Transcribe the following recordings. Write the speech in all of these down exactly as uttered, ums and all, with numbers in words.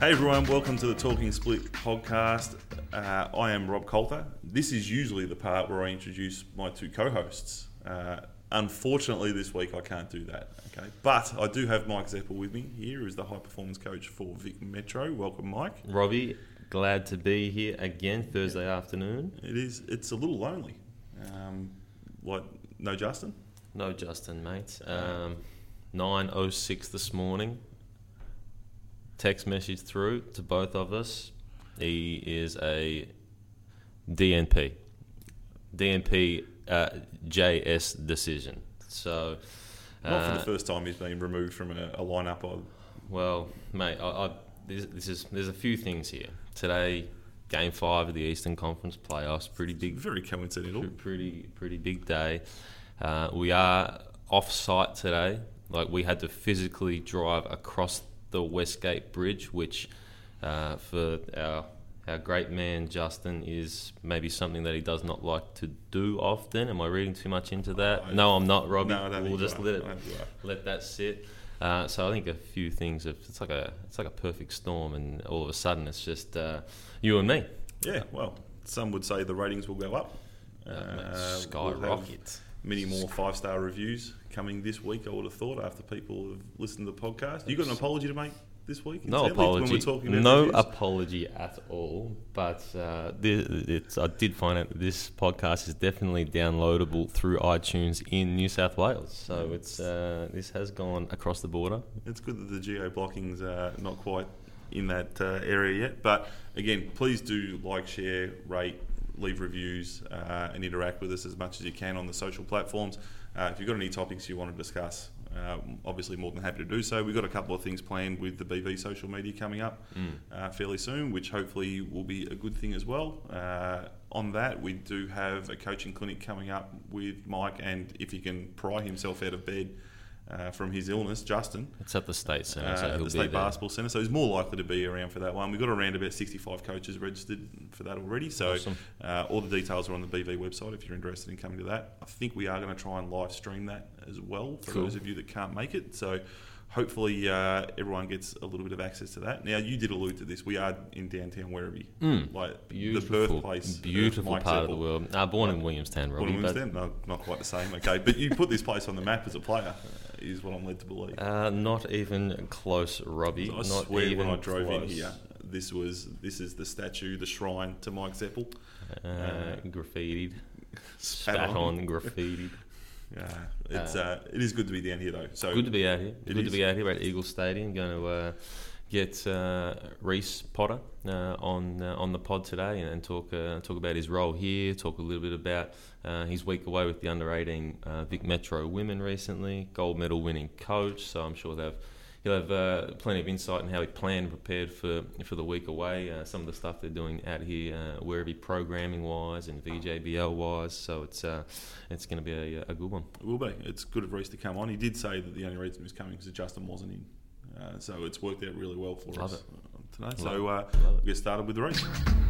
Hey everyone, welcome to the Talking Split podcast. Uh, I am Rob Coulter. This is usually the part where I introduce my two co-hosts. Uh, unfortunately, this week I can't do that. Okay, but I do have Mike Zeppel with me here, who's the high performance coach for Vic Metro. Welcome, Mike. Robbie, glad to be here again Thursday afternoon. It is. It's a little lonely. Um, what? No, Justin. No, Justin, mate. Um, nine oh six this morning. Text message through to both of us. He is a D N P. D N P uh, J S decision. So, uh, Not for the first time he's been removed from a, a lineup. Of... Well, mate, I, I, this, this is there's a few things here. Today, Game Five of the Eastern Conference playoffs. Pretty big. Very coincidental. Pretty pretty big day. Uh, we are off site today. Like we had to physically drive across the Westgate Bridge, which uh, for our our great man Justin is maybe something that he does not like to do often. Am I reading too much into that? Oh, no, I'm not, Robbie. No, I don't we'll think just you let are. it I don't think you are. let that sit. Uh, so I think a few things. Have, it's like a it's like a perfect storm, and all of a sudden it's just uh, you and me. Yeah. Well, some would say the ratings will go up. Uh, Uh, skyrocket. Many more five-star reviews coming this week, I would have thought, after people have listened to the podcast. You got an apology to make this week? No When apology. we're talking about no reviews? apology at all. But uh, this, it's, I did find out that this podcast is definitely downloadable through iTunes in New South Wales. So it's uh, this has gone across the border. It's good that the geo-blocking's uh, not quite in that uh, area yet. But again, please do like, share, rate, leave reviews uh, and interact with us as much as you can on the social platforms. Uh, if you've got any topics you want to discuss, uh, obviously more than happy to do so. We've got a couple of things planned with the B V social media coming up Mm. uh, fairly soon, which hopefully will be a good thing as well. Uh, on that, we do have a coaching clinic coming up with Mike, and if he can pry himself out of bed Uh, from his illness, Justin. It's at the State Centre, Uh, so at he'll the be State there. Basketball Centre, so he's more likely to be around for that one. We've got around about sixty-five coaches registered for that already, so Awesome. uh, all the details are on the B V website if you're interested in coming to that. I think we are going to try and live stream that as well for Cool. those of you that can't make it. So hopefully uh, everyone gets a little bit of access to that. Now, you did allude to this. We are in downtown Werribee, Mm. like Beautiful, the birthplace. beautiful of Mike part Zeppel. of the world. Uh, born in Williamstown, Born Robbie. in but, Williamstown? No, not quite the same. Okay, but you put this place on the map as a player, is what I'm led to believe. Uh, not even close, Robbie. I not swear even when I drove close. in here, this was this is the statue, the shrine to Mike Zeppel. Uh, Uh, graffitied, Spat spat on. on, graffitied. Yeah, it's Uh, uh, it is good to be down here though. So Good to be out here. It Good is. to be out here at Eagle Stadium. Going to uh, get uh, Reece Potter uh, on uh, on the pod today and, and talk uh, talk about his role here. Talk a little bit about uh, his week away with the under eighteen uh, Vic Metro women recently. Gold medal winning coach. So I'm sure they've. He'll have uh, plenty of insight on how he planned and prepared for for the week away. Uh, some of the stuff they're doing out here, uh, Werribee programming wise and V J B L wise. So it's uh, it's going to be a, a good one. it will be. It's good of Reece to come on. He did say that the only reason he was coming was Justin wasn't in. Uh, so it's worked out really well for Love us it. today. Love so uh, it. Love we'll it. get started with the race.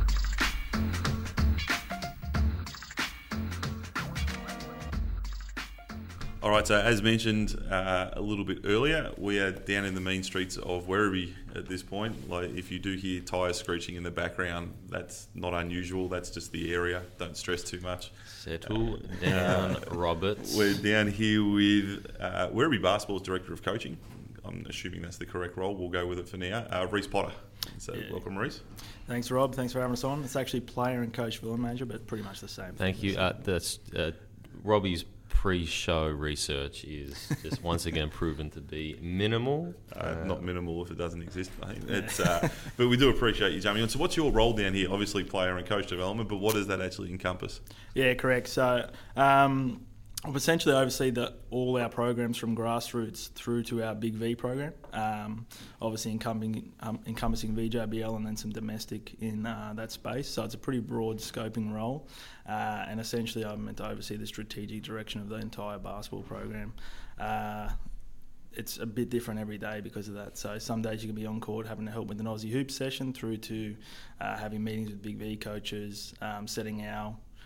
All right, so as mentioned uh, a little bit earlier, we are down in the mean streets of Werribee at this point. Like, if you do hear tyres screeching in the background, that's not unusual. That's just the area. Don't stress too much. Settle down, Roberts. We're down here with uh, Werribee Basketball's Director of Coaching. I'm assuming that's the correct role. We'll go with it for now. Uh, Reece Potter. So Yeah. welcome, Reece. Thanks, Rob. Thanks for having us on. It's actually player and coach villain manager, but pretty much the same. Thank thing. you. Uh, that's uh, Robbie's pre-show research is just once again proven to be minimal. Uh, not minimal if it doesn't exist, mate. It's, uh, but we do appreciate you jumping on. So what's your role down here? Obviously player and coach development, but what does that actually encompass? Yeah, correct. So um, I essentially oversee the, all our programs from grassroots through to our Big V program, um, obviously encompassing, um, encompassing V J B L and then some domestic in uh, that space. So it's a pretty broad scoping role. Uh, and essentially I'm meant to oversee the strategic direction of the entire basketball program. Uh, it's a bit different every day because of that. So some days you can be on court having to help with an Aussie hoop session through to uh, having meetings with Big V coaches, um, setting our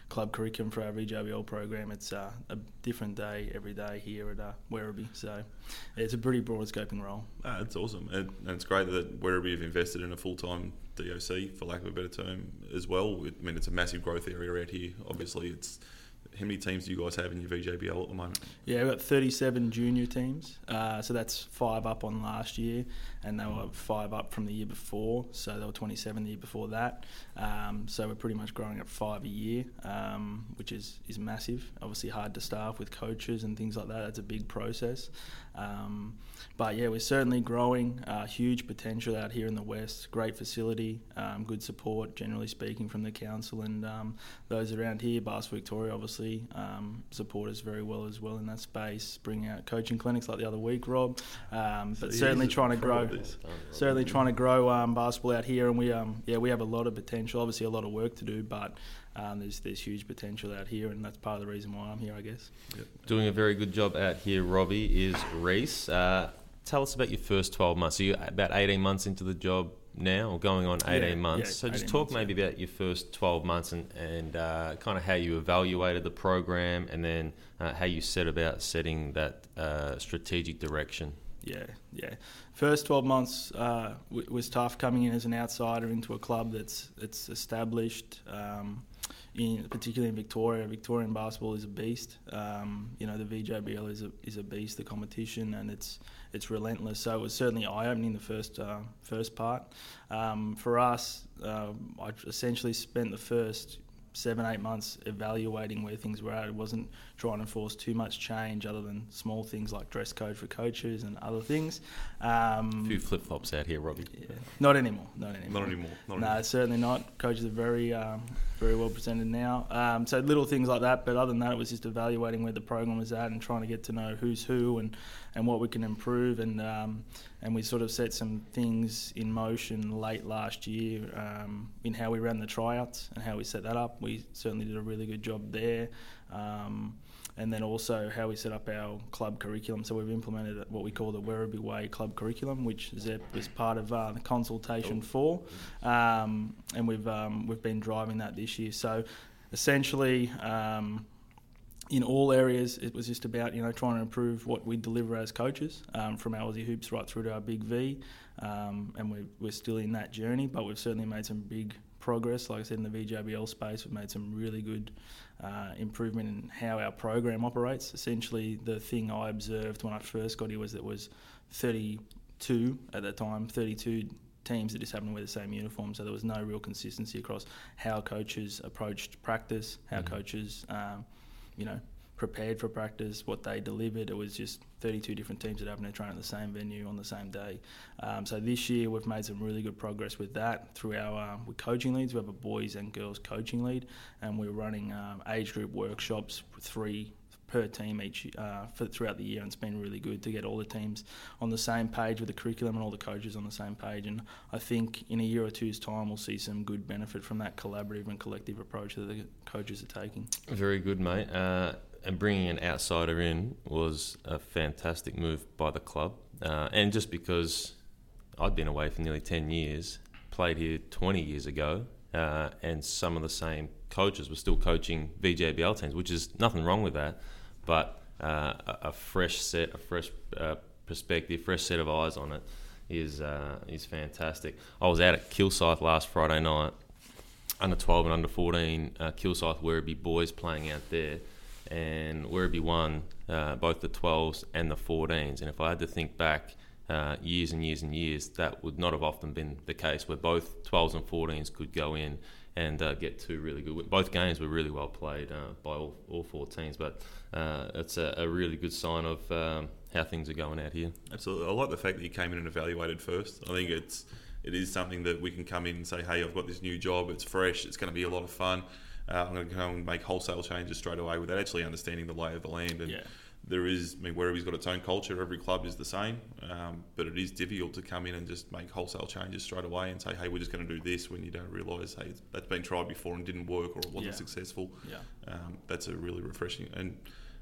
club curriculum for our V J B L program. It's uh, a different day every day here at uh, Werribee. So it's a pretty broad scoping role. Ah, it's awesome. And, and it's great that Werribee have invested in a full-time D O C, for lack of a better term, as well. I mean, it's a massive growth area out here. Obviously, it's... How many teams do you guys have in your V J B L at the moment? Yeah, we've got thirty-seven junior teams. Uh, so that's five up on last year, and they were five up from the year before. So they were twenty-seven the year before that. Um, so we're pretty much growing at five a year, um, which is, is massive. Obviously hard to staff with coaches and things like that. That's a big process. Um, but yeah, we're certainly growing. Uh, huge potential out here in the West. Great facility, um, good support, generally speaking, from the council and um, those around here. Basketball Victoria, obviously, um, support us very well as well in that space. Bring out coaching clinics like the other week, Rob. Um, but So certainly he's trying to pro grow. at this. Certainly trying to grow um, basketball out here, and we um, yeah we have a lot of potential. Obviously, a lot of work to do, but um, there's there's huge potential out here, and that's part of the reason why I'm here, I guess. Yep. Doing a very good job out here, Robbie, is Reese. Uh, tell us about your first twelve months. So you're about eighteen months into the job now, or going on eighteen Yeah, months. yeah, so just eighteen talk months, maybe about your first twelve months and, and uh, kind of how you evaluated the program, and then uh, how you set about setting that uh, strategic direction. Yeah, yeah. First twelve months uh, w- was tough coming in as an outsider into a club that's it's established, um, in particularly in Victoria. Victorian basketball is a beast. Um, you know, the V J B L is a is a beast. The competition, and it's it's relentless. So it was certainly eye opening the first uh, first part. Um, for us, uh, I essentially spent the first seven, eight months evaluating where things were at. It wasn't trying to force too much change other than small things like dress code for coaches and other things. Um, A few flip-flops out here, Robbie. yeah. Not anymore. Not anymore. Not anymore. Not no, anymore. certainly not. Coaches are very, um, very well presented now. Um, so little things like that. But other than that, it was just evaluating where the program was at and trying to get to know who's who and, and what we can improve. And um, and we sort of set some things in motion late last year um, in how we ran the tryouts and how we set that up. We certainly did a really good job there. Um, and then also how we set up our club curriculum. So we've implemented what we call the Werribee Way club curriculum, which Zep was part of uh, the consultation for, um, and we've um, we've been driving that this year. So essentially, um, in all areas, it was just about you know trying to improve what we deliver as coaches, um, from our Aussie Hoops right through to our Big V, um, and we're we're still in that journey, but we've certainly made some big progress. Like I said, in the V J B L space, we've made some really good uh, improvement in how our program operates. Essentially, the thing I observed when I first got here was there was thirty-two at that time, thirty-two teams that just happened to wear the same uniform, so there was no real consistency across how coaches approached practice, how mm-hmm. coaches, um, you know, prepared for practice, what they delivered. It was just thirty-two different teams that happened to train at the same venue on the same day. Um, so this year we've made some really good progress with that through our uh, with coaching leads. We have a boys and girls coaching lead, and we're running um, age group workshops, three per team each uh, for, throughout the year, and it's been really good to get all the teams on the same page with the curriculum and all the coaches on the same page. And I think in a year or two's time we'll see some good benefit from that collaborative and collective approach that the coaches are taking. Very good, mate. Uh, and bringing an outsider in was a fantastic move by the club. Uh, and just because I'd been away for nearly ten years, played here twenty years ago, uh, and some of the same coaches were still coaching V J B L teams, which is nothing wrong with that. But uh, a, a fresh set, a fresh uh, perspective, fresh set of eyes on it is uh, is fantastic. I was out at Kilsyth last Friday night, under twelve and under fourteen, uh, Kilsyth Werribee boys playing out there, and Werribee won uh, both the twelves and the fourteens. And if I had to think back uh, years and years and years, that would not have often been the case, where both twelves and fourteens could go in and uh, get two really good. Both games were really well played uh, by all, all four teams, but uh, it's a, a really good sign of um, how things are going out here. Absolutely. I like the fact that you came in and evaluated first. I think it's it is something that we can come in and say, hey, I've got this new job, it's fresh, it's going to be a lot of fun. Uh, I'm going to come and make wholesale changes straight away without actually understanding the lay of the land. And yeah. there is, I mean, Werribee's got its own culture. Every club is the same, um, but it is difficult to come in and just make wholesale changes straight away and say, hey, we're just going to do this, when you don't realise, hey, that's been tried before and didn't work, or it wasn't yeah. successful. Yeah. Um, that's a really refreshing. And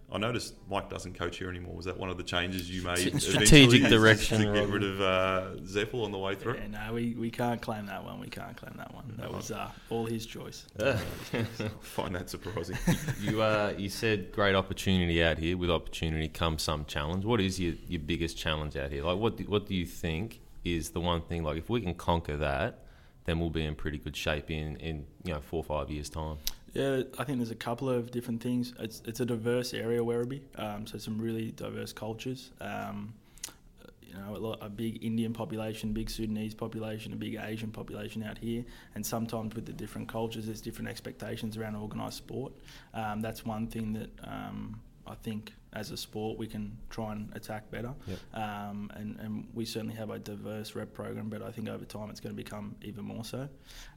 I noticed Mike doesn't coach here anymore. Was that one of the changes you made? Strategic eventually, direction. to get rid of uh, Zeppel on the way through? Yeah, no, we, we can't claim that one. We can't claim that one. That was uh, all his choice. I find that surprising. You uh, you said great opportunity out here. With opportunity comes some challenge. What is your, your biggest challenge out here? Like, what do, what do you think is the one thing? Like, if we can conquer that, then we'll be in pretty good shape in, in you know four or five years' time. Yeah, I think there's a couple of different things. It's it's a diverse area, Werribee, um, so some really diverse cultures. Um, you know, a, lot, a big Indian population, big Sudanese population, a big Asian population out here, and sometimes with the different cultures, there's different expectations around organised sport. Um, that's one thing that um, I think as a sport we can try and attack better. Yep. Um, and, and we certainly have a diverse rep program, but I think over time it's going to become even more so.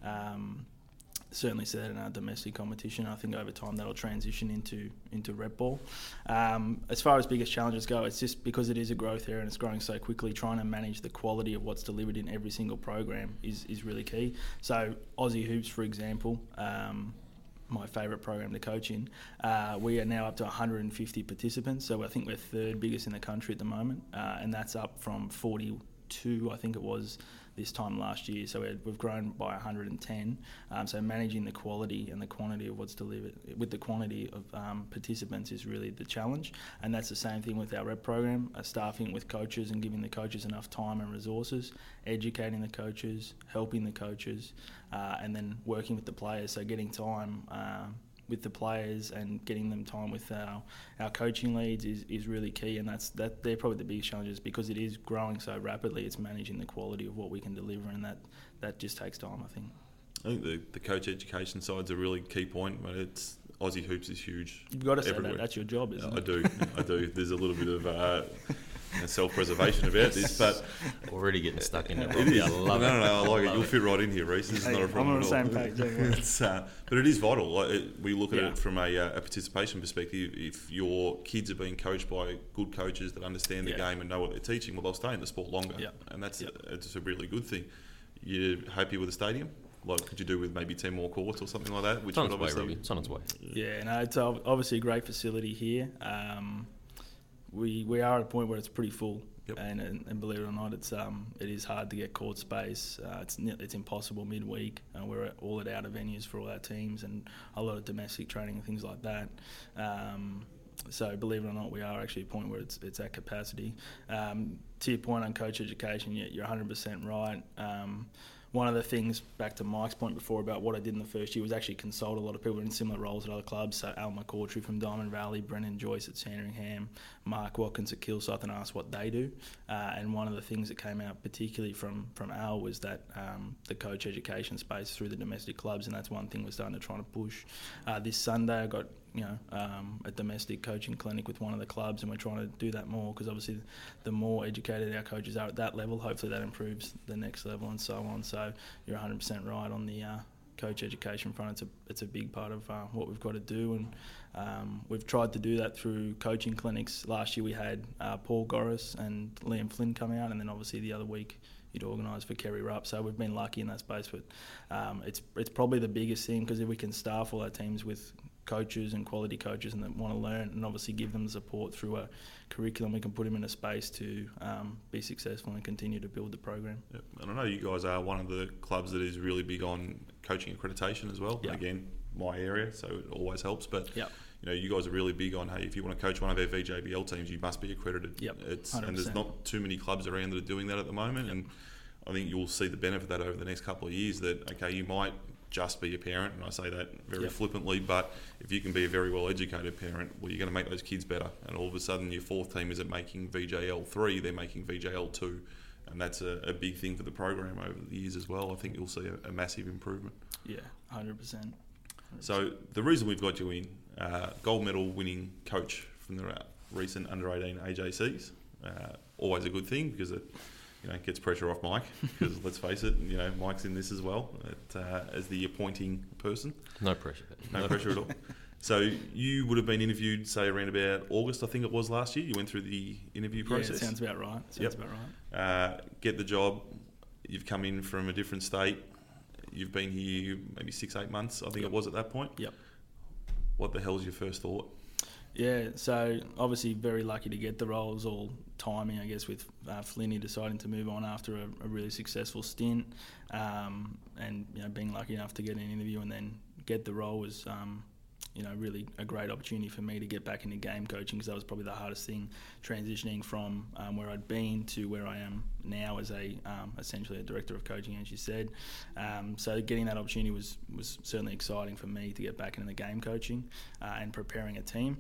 Um, Certainly see that in our domestic competition. I think over time that'll transition into into rep ball. Um, as far as biggest challenges go, it's just because it is a growth area and it's growing so quickly, trying to manage the quality of what's delivered in every single program is, is really key. So Aussie Hoops, for example, um, my favourite program to coach in, uh, we are now up to one hundred fifty participants. So I think we're third biggest in the country at the moment, uh, and that's up from forty-two, I think it was, this time last year. So we've grown by one hundred ten. Um, so managing the quality and the quantity of what's delivered with the quantity of um, participants is really the challenge. And that's the same thing with our rep program, uh, staffing with coaches and giving the coaches enough time and resources, educating the coaches, helping the coaches, uh, and then working with the players. So getting time um, with the players and getting them time with our, our coaching leads is, is really key, and that's that they're probably the biggest challenges because it is growing so rapidly. It's managing the quality of what we can deliver, and that, that just takes time, I think. I think the, the coach education side's a really key point, but it's Aussie Hoops is huge. You've got to say everywhere. that. That's your job, isn't I it? do, I do. There's a little bit of uh, self-preservation about this, but already getting stuck in it. it is. I love no, it. no, no, I like I it. You'll fit right in here, Reece. This is Hey, not a problem I'm on the at all. same page. Don't worry. It's, uh, but it is vital. Like it, we look at Yeah. it from a, uh, a participation perspective. If your kids are being coached by good coaches that understand the Yeah. game and know what they're teaching, well, they'll stay in the sport longer, Yeah. and that's Yeah. a, it's a really good thing. You happy with the stadium? Like, could you do with maybe ten more courts or something like that? Which It's on would its way, obviously, Robbie. It's on its way. Yeah, no, it's ob- obviously a great facility here. Um, we we are at a point where it's pretty full, Yep. and, and and believe it or not, it's um it is hard to get court space. Uh, it's ne- it's impossible midweek. Uh, we're at, all at outer venues for all our teams and a lot of domestic training and things like that. Um, so believe it or not, we are actually at a point where it's it's at capacity. Um, to your point on coach education, yeah, you're one hundred percent right. Um, One of the things, back to Mike's point before about what I did in the first year, was actually consult a lot of people in similar roles at other clubs. So Al McCautry from Diamond Valley, Brennan Joyce at Sandringham, Mark Watkins at Kilsyth, and asked what they do. Uh, and one of the things that came out particularly from, from Al was that um, the coach education space through the domestic clubs, and that's one thing we're starting to try to push. Uh, this Sunday I got you know um, a domestic coaching clinic with one of the clubs, and we're trying to do that more because obviously the more educated our coaches are at that level, hopefully that improves the next level and so on. So you're one hundred percent right on the uh, coach education front. It's a it's a big part of uh, what we've got to do, and um, we've tried to do that through coaching clinics. Last year we had uh, Paul Goris and Liam Flynn come out, and then obviously the other week you'd organise for Kerry Rupp. So we've been lucky in that space, but um, it's it's probably the biggest thing because if we can staff all our teams with coaches and quality coaches and that want to learn, and obviously give them the support through a curriculum, we can put them in a space to um, be successful and continue to build the program. Yep. And I know you guys are one of the clubs that is really big on coaching accreditation as well. Yep. Again, my area, so it always helps. But Yep. you know, you guys are really big on, hey, if you want to coach one of our V J B L teams, you must be accredited. Yep. It's one hundred percent. and there's not too many clubs around that are doing that at the moment, Yep. and I think you'll see the benefit of that over the next couple of years. That okay, you might just be a parent, and I say that very Yep. flippantly, but if you can be a very well educated parent, well, you're going to make those kids better, and all of a sudden your fourth team isn't making V J L three, they're making V J L two, and that's a, a big thing for the program over the years as well. I think you'll see a, a massive improvement. Yeah, one hundred percent. So the reason we've got you in, uh, gold medal winning coach from the uh, recent under eighteen A J Cs, uh, always a good thing because it you know gets pressure off Mike, because let's face it, you know Mike's in this as well at, uh, as the appointing person. No pressure. No pressure at all. So you would have been interviewed, say, around about August, I think it was last year. You went through the interview process. Yeah, it sounds about right. Sounds Yep. about right. Uh, get the job. You've come in from a different state. You've been here maybe six, eight months, I think Yep. it was at that point. Yep. What the hell's your first thought? Yeah, so obviously very lucky to get the role. It was all timing, I guess, with uh, Flinny deciding to move on after a, a really successful stint, um, and you know being lucky enough to get an interview and then get the role was um, you know really a great opportunity for me to get back into game coaching, because that was probably the hardest thing, transitioning from um, where I'd been to where I am now as a um, essentially a director of coaching, as you said. Um, so getting that opportunity was was certainly exciting for me to get back into the game coaching uh, and preparing a team.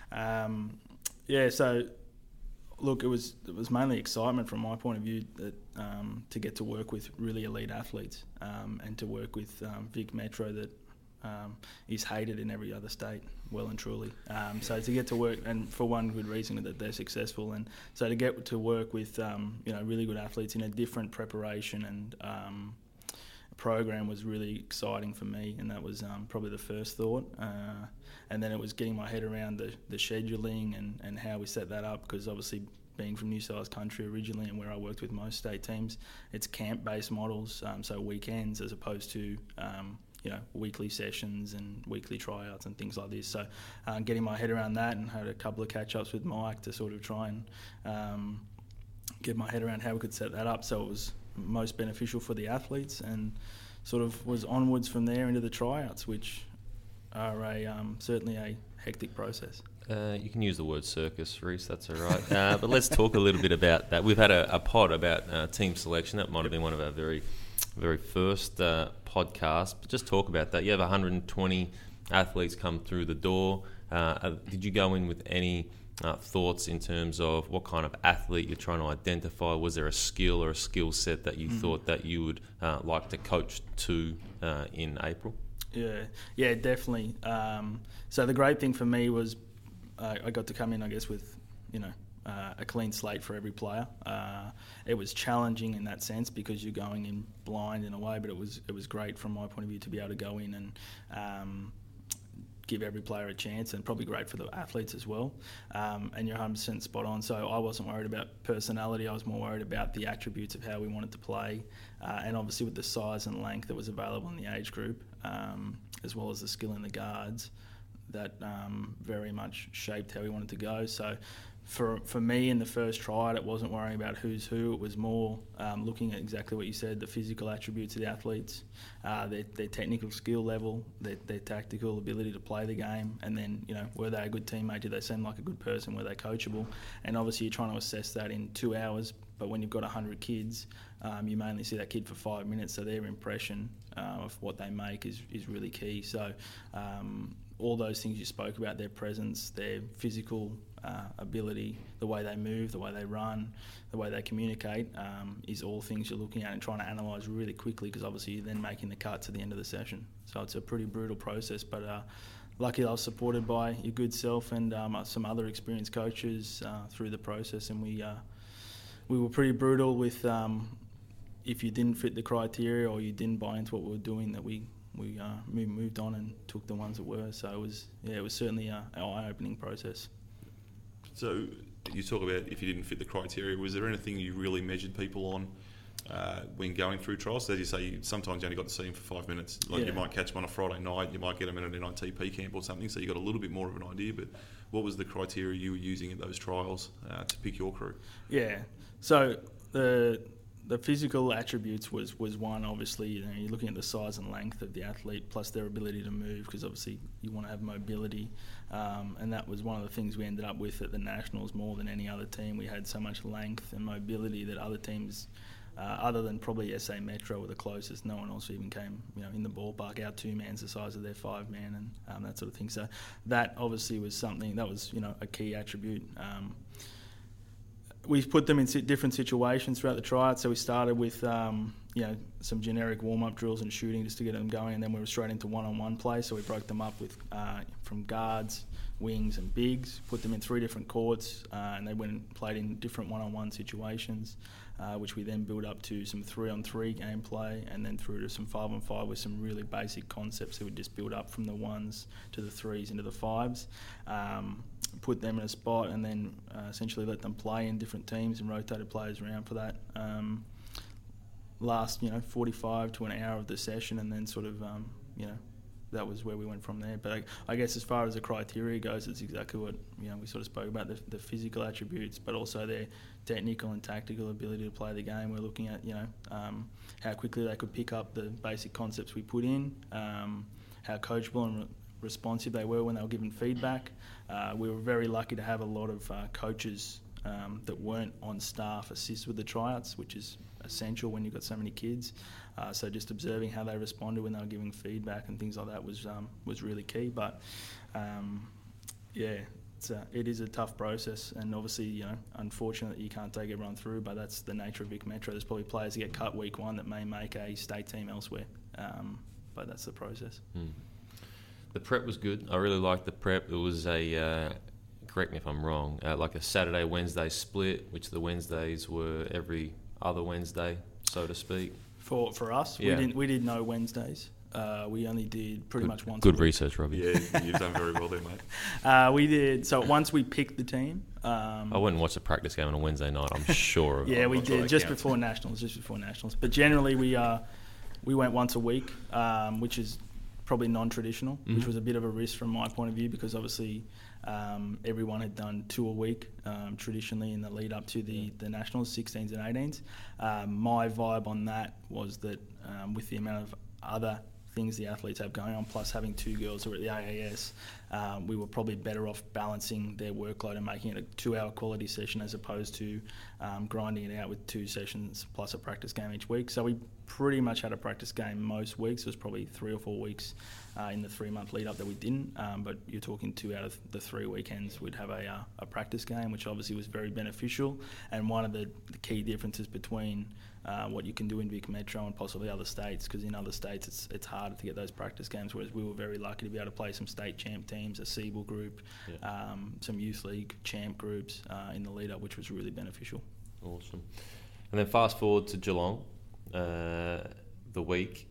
Um, yeah, so look, it was it was mainly excitement from my point of view that um, to get to work with really elite athletes um, and to work with um, Vic Metro that um, is hated in every other state, well and truly. Um, so to get to work, and for one good reason, that they're successful, and so to get to work with um, you know really good athletes in a different preparation and um, program was really exciting for me, and that was um, probably the first thought. Uh, and then it was getting my head around the, the scheduling and, and how we set that up, because obviously being from New South Wales country originally and where I worked with most state teams, it's camp-based models, um, so weekends as opposed to um, you know weekly sessions and weekly tryouts and things like this. So uh, getting my head around that, and had a couple of catch-ups with Mike to sort of try and um, get my head around how we could set that up so it was most beneficial for the athletes, and sort of was onwards from there into the tryouts, which are a um, certainly a hectic process. Uh, you can use the word circus, Reese, that's all right. Uh, but let's talk a little bit about that. We've had a, a pod about uh, team selection. That might have been one of our very, very first uh, podcasts. But just talk about that. You have one hundred twenty athletes come through the door. Uh, did you go in with any uh, thoughts in terms of what kind of athlete you're trying to identify? Was there a skill or a skill set that you mm-hmm. thought that you would uh, like to coach to uh, in April? Yeah, yeah, definitely. Um, so the great thing for me was uh, I got to come in, I guess, with, you know, uh, a clean slate for every player. Uh, it was challenging in that sense because you're going in blind in a way, but it was it was great from my point of view to be able to go in and um, give every player a chance, and probably great for the athletes as well. Um, and you're one hundred percent spot on. So I wasn't worried about personality. I was more worried about the attributes of how we wanted to play, uh, and obviously with the size and length that was available in the age group, um, as well as the skill in the guards, that um, very much shaped how we wanted to go. So for for me in the first tryout, it wasn't worrying about who's who. It was more um, looking at exactly what you said, the physical attributes of the athletes, uh, their, their technical skill level, their, their tactical ability to play the game, and then, you know, were they a good teammate? Did they seem like a good person? Were they coachable? And obviously you're trying to assess that in two hours, but when you've got one hundred kids, um, you mainly see that kid for five minutes, so their impression uh, of what they make is, is really key. So um, all those things you spoke about, their presence, their physical uh, ability, the way they move, the way they run, the way they communicate, um, is all things you're looking at and trying to analyse really quickly, because obviously you're then making the cuts at the end of the session. So it's a pretty brutal process, but uh, lucky I was supported by your good self and um, some other experienced coaches uh, through the process, and we uh, we were pretty brutal with um, if you didn't fit the criteria or you didn't buy into what we were doing, that we we uh, moved, moved on and took the ones that were. So it was yeah, it was certainly a, an eye-opening process. So you talk about if you didn't fit the criteria, was there anything you really measured people on uh, when going through trials? So as you say, you, sometimes you only got to see them for five minutes. Like yeah. You might catch them on a Friday night, you might get them in an N I T P camp or something, so you got a little bit more of an idea. But what was the criteria you were using at those trials uh, to pick your crew? Yeah, so the the physical attributes was, was one. Obviously, you know, you're looking at the size and length of the athlete plus their ability to move, because obviously you want to have mobility, um, and that was one of the things we ended up with at the Nationals more than any other team. We had so much length and mobility that other teams, uh, other than probably S A Metro were the closest, no one else even came, you know, in the ballpark. Our two man's the size of their five man, and um, that sort of thing. So that obviously was something that was, you know, a key attribute. Um, We put them in different situations throughout the tryout. So we started with um, you know some generic warm-up drills and shooting just to get them going, and then we were straight into one-on-one play. So we broke them up with uh, from guards, wings, and bigs. Put them in three different courts, uh, and they went and played in different one-on-one situations, uh, which we then built up to some three-on-three gameplay, and then through to some five-on-five with some really basic concepts that we just build up from the ones to the threes into the fives. Um, put them in a spot, and then uh, essentially let them play in different teams and rotated players around for that um, last, you know, forty-five to an hour of the session, and then sort of, um, you know, that was where we went from there. But I, I guess as far as the criteria goes, it's exactly what you know we sort of spoke about, the, the physical attributes, but also their technical and tactical ability to play the game. We're looking at you know um, how quickly they could pick up the basic concepts we put in, um, how coachable and re- responsive they were when they were given feedback. Uh, we were very lucky to have a lot of uh, coaches um, that weren't on staff assist with the tryouts, which is essential when you've got so many kids. Uh, so just observing how they responded when they were giving feedback and things like that was um, was really key. But um, yeah, it's a, it is a tough process, and obviously you know unfortunately you can't take everyone through. But that's the nature of Vic Metro. There's probably players that get cut week one that may make a state team elsewhere. Um, but that's the process. Hmm. The prep was good. I really liked the prep. It was a uh, correct me if I'm wrong, uh, like a Saturday Wednesday split, which the Wednesdays were every other Wednesday, so to speak. For for us, Yeah. we didn't we did no Wednesdays. Uh, we only did pretty Good, much once. good a week. research, Robbie. Yeah, you've done very well there, mate. Uh, we did so once we picked the team. Um, I wouldn't watch a practice game on a Wednesday night, I'm sure of it. yeah, I'm we not sure did that just counts. before nationals, just before nationals. But generally, we uh, we went once a week, um, which is probably non-traditional, Mm-hmm. which was a bit of a risk from my point of view because obviously um, everyone had done two a week um, traditionally in the lead up to the, the nationals, sixteens and eighteens. Um, my vibe on that was that um, with the amount of other things the athletes have going on, plus having two girls who are at the A A S, um, we were probably better off balancing their workload and making it a two-hour quality session as opposed to um, grinding it out with two sessions plus a practice game each week. So we pretty much had a practice game most weeks. It was probably three or four weeks uh, in the three-month lead-up that we didn't, um, but you're talking two out of the three weekends we'd have a, uh, a practice game, which obviously was very beneficial. And one of the, the key differences between Uh, what you can do in Vic Metro and possibly other states, because in other states it's it's harder to get those practice games, whereas we were very lucky to be able to play some state champ teams, a Siebel group, Yeah. um, some youth league champ groups uh, in the lead up, which was really beneficial. Awesome. And then fast forward to Geelong, uh, the week.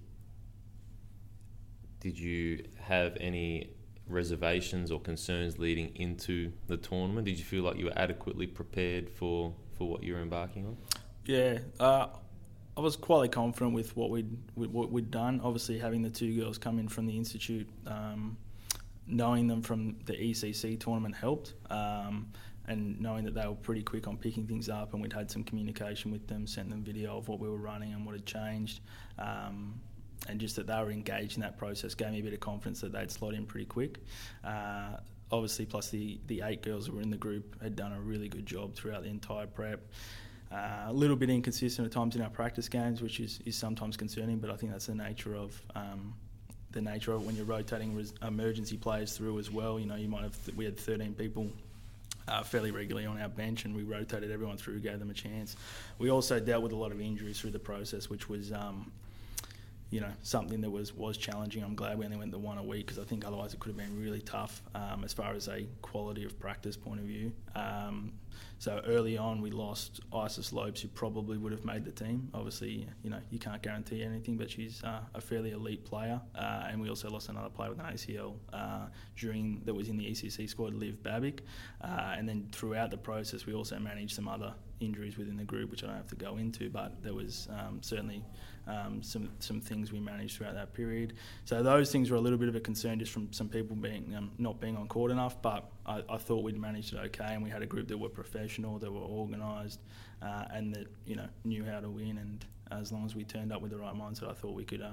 Did you have any reservations or concerns leading into the tournament? Did you feel like you were adequately prepared for, for what you were embarking on? Yeah, uh, I was quite confident with what we'd with what we'd done. Obviously, having the two girls come in from the institute, um, knowing them from the E C C tournament helped, um, and knowing that they were pretty quick on picking things up, and we'd had some communication with them, sent them video of what we were running and what had changed, um, and just that they were engaged in that process gave me a bit of confidence that they'd slot in pretty quick. Uh, obviously, plus the the eight girls who were in the group had done a really good job throughout the entire prep. Uh, a little bit inconsistent at times in our practice games, which is, is sometimes concerning, but I think that's the nature of um, the nature of when you're rotating res- emergency players through as well. You know, you might have th- we had thirteen people uh, fairly regularly on our bench, and we rotated everyone through, gave them a chance. We also dealt with a lot of injuries through the process, which was um, you know something that was was challenging. I'm glad we only went the one a week because I think otherwise it could have been really tough um, as far as a quality of practice point of view. Um, So early on, we lost Isis Lopes, who probably would have made the team. Obviously, you know, you can't guarantee anything, but she's uh, a fairly elite player. Uh, and we also lost another player with an A C L uh, during that was in the E C C squad, Liv Babic. Uh, and then throughout the process, we also managed some other injuries within the group, which I don't have to go into, but there was um, certainly um, some some things we managed throughout that period. So those things were a little bit of a concern just from some people being um, not being on court enough, but I, I thought we'd managed it okay, and we had a group that were professional, that were organised, uh, and that you know knew how to win. And as long as we turned up with the right mindset, I thought we could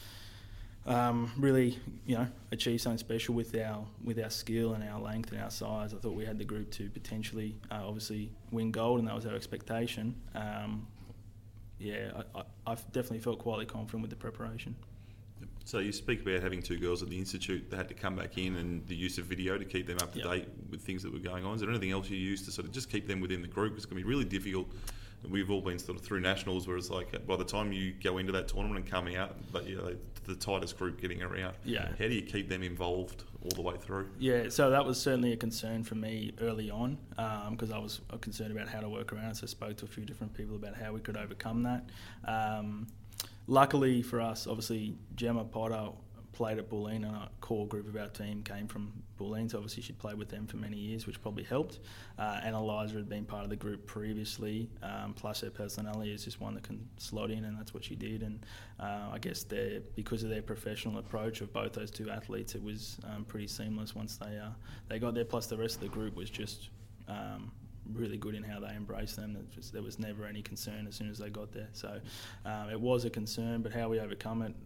uh, um, really, you know, achieve something special with our with our skill and our length and our size. I thought we had the group to potentially, uh, obviously, win gold, and that was our expectation. Um, yeah, I, I, I've definitely felt quite confident with the preparation. So you speak about having two girls at the institute that had to come back in, and the use of video to keep them up to Yep. date with things that were going on. Is there anything else you used to sort of just keep them within the group? It's going to be really difficult. We've all been sort of through nationals, where it's like by the time you go into that tournament and coming out, but you know, the tightest group getting around. Yeah. How do you keep them involved all the way through? Yeah, so that was certainly a concern for me early on because um, I was concerned about how to work around it. So I spoke to a few different people about how we could overcome that. Um, luckily for us, obviously, Gemma Potter played at Bulleen, and a core group of our team came from Bulleen, so obviously she'd played with them for many years, which probably helped. Uh, and Eliza had been part of the group previously, um, plus her personality is just one that can slot in, and that's what she did. And uh, I guess they're, because of their professional approach of both those two athletes, it was um, pretty seamless once they uh, they got there. Plus the rest of the group was just um, really good in how they embraced them. It just, there was never any concern as soon as they got there. So um, it was a concern, but how we overcome it,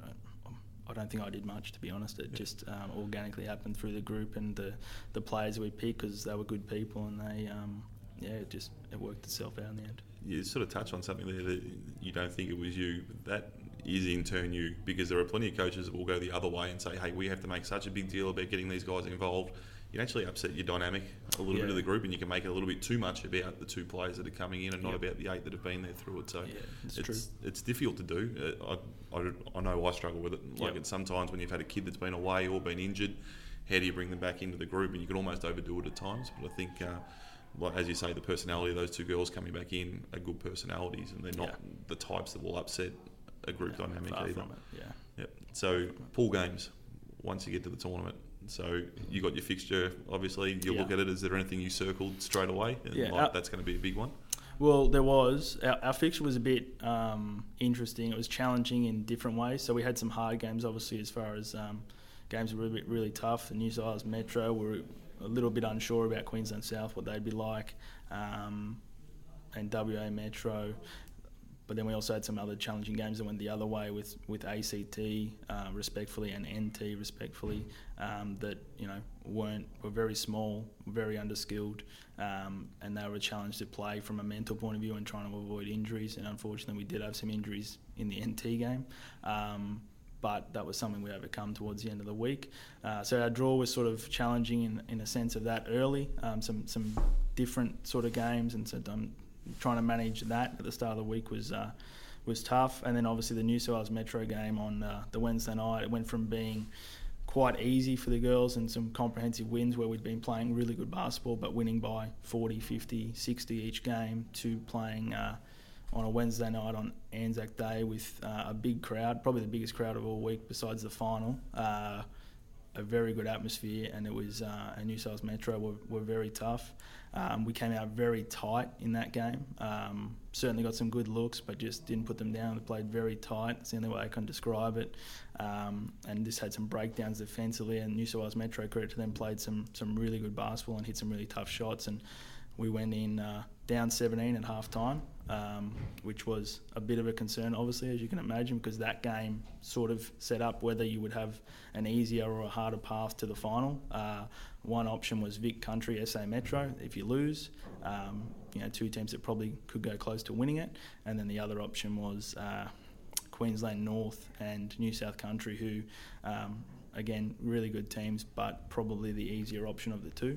I don't think I did much, to be honest. It yeah. just um, organically happened through the group and the, the players we picked, because they were good people, and they um, yeah, it just it worked itself out in the end. You sort of touched on something there that you don't think it was you. That is in turn you, because there are plenty of coaches that will go the other way and say, hey, we have to make such a big deal about getting these guys involved. You actually upset your dynamic a little yeah. bit of the group, and you can make it a little bit too much about the two players that are coming in and not yep. about the eight that have been there through it. So yeah, it's, it's true. it's difficult to do. Uh, I, I, I know I struggle with it. Like yep. it's sometimes when you've had a kid that's been away or been injured, how do you bring them back into the group? And you can almost overdo it at times. But I think, uh, well, as you say, the personality of those two girls coming back in are good personalities, and they're not yeah. the types that will upset a group no, dynamic far either. From it, yeah. Yep. So pool games, once you get to the tournament. So you got your fixture, obviously. You yeah. look at it. Is there anything you circled straight away? And yeah, like, uh, that's going to be a big one. Well, there was. Our, our fixture was a bit um, interesting. It was challenging in different ways. So we had some hard games, obviously, as far as um, games were really, really tough. The New South Wales Metro were a little bit unsure about Queensland South, what they'd be like, um, and W A Metro. But then we also had some other challenging games that went the other way with, with A C T uh, respectfully and N T respectfully, um, that you know weren't were very small, very underskilled, um, and they were a challenge to play from a mental point of view and trying to avoid injuries. And unfortunately, we did have some injuries in the N T game, um, but that was something we overcome towards the end of the week. Uh, so our draw was sort of challenging in, in a sense of that early, um, some some different sort of games, and so done. Trying to manage that at the start of the week was uh, was tough. And then obviously the New South Wales Metro game on uh, the Wednesday night, it went from being quite easy for the girls and some comprehensive wins where we'd been playing really good basketball but winning by forty, fifty, sixty each game, to playing uh, on a Wednesday night on Anzac Day with uh, a big crowd, probably the biggest crowd of all week besides the final. Uh, a very good atmosphere, and it was uh, and New South Wales Metro were, were very tough. Um, we came out very tight in that game. Um, certainly got some good looks, but just didn't put them down. They played very tight. It's the only way I can describe it. Um, and just had some breakdowns defensively. And New South Wales Metro, credit to them, played some some really good basketball and hit some really tough shots. And we went in uh, down seventeen at half time, um, which was a bit of a concern, obviously, as you can imagine, because that game sort of set up whether you would have an easier or a harder path to the final. Uh, one option was Vic Country, S A Metro, if you lose. Um, you know, two teams that probably could go close to winning it. And then the other option was uh, Queensland North and New South Country, who, um, again, really good teams, but probably the easier option of the two.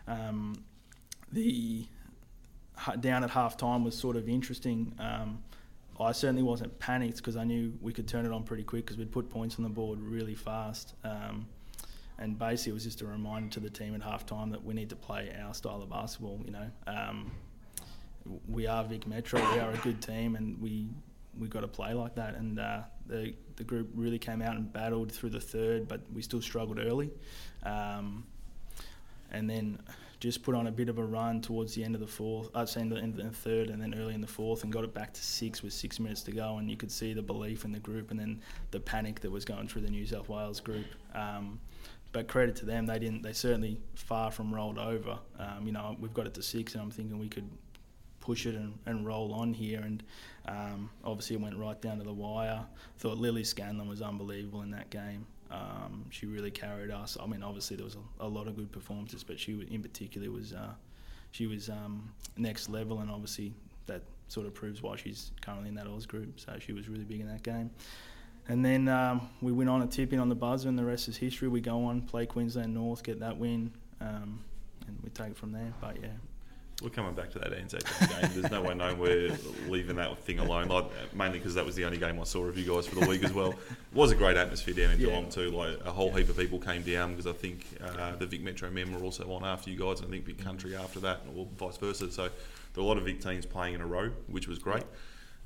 Um, the down at half time was sort of interesting. Um, I certainly wasn't panicked because I knew we could turn it on pretty quick because we'd put points on the board really fast. Um, and basically it was just a reminder to the team at half time that we need to play our style of basketball, you know. Um, we are Vic Metro, we are a good team, and we we got to play like that. And uh, the the group really came out and battled through the third, but we still struggled early. Um, and then just put on a bit of a run towards the end of the fourth, I'd say in the end of the third and then early in the fourth, and got it back to six with six minutes to go, and you could see the belief in the group and then the panic that was going through the New South Wales group. Um, but credit to them, they didn't. They certainly far from rolled over. Um, you know, we've got it to six, and I'm thinking we could push it and, and roll on here, and um, obviously it went right down to the wire. Thought Lily Scanlon was unbelievable in that game. Um, she really carried us. I mean, obviously there was a, a lot of good performances, but she in particular was uh, she was um, next level, and obviously that sort of proves why she's currently in that Oz group. So she was really big in that game. And then um, we went on a tip in on the buzzer, and the rest is history. We go on, play Queensland North, get that win, um, and we take it from there. But yeah. We're coming back to that Anzac Day game. There's no way knowing we're leaving that thing alone, like, mainly because that was the only game I saw of you guys for the week as well. It was a great atmosphere down in yeah. Geelong too. Like a whole yeah. heap of people came down because I think uh, the Vic Metro men were also on after you guys, and I think Vic Country after that, or vice versa. So there were a lot of Vic teams playing in a row, which was great.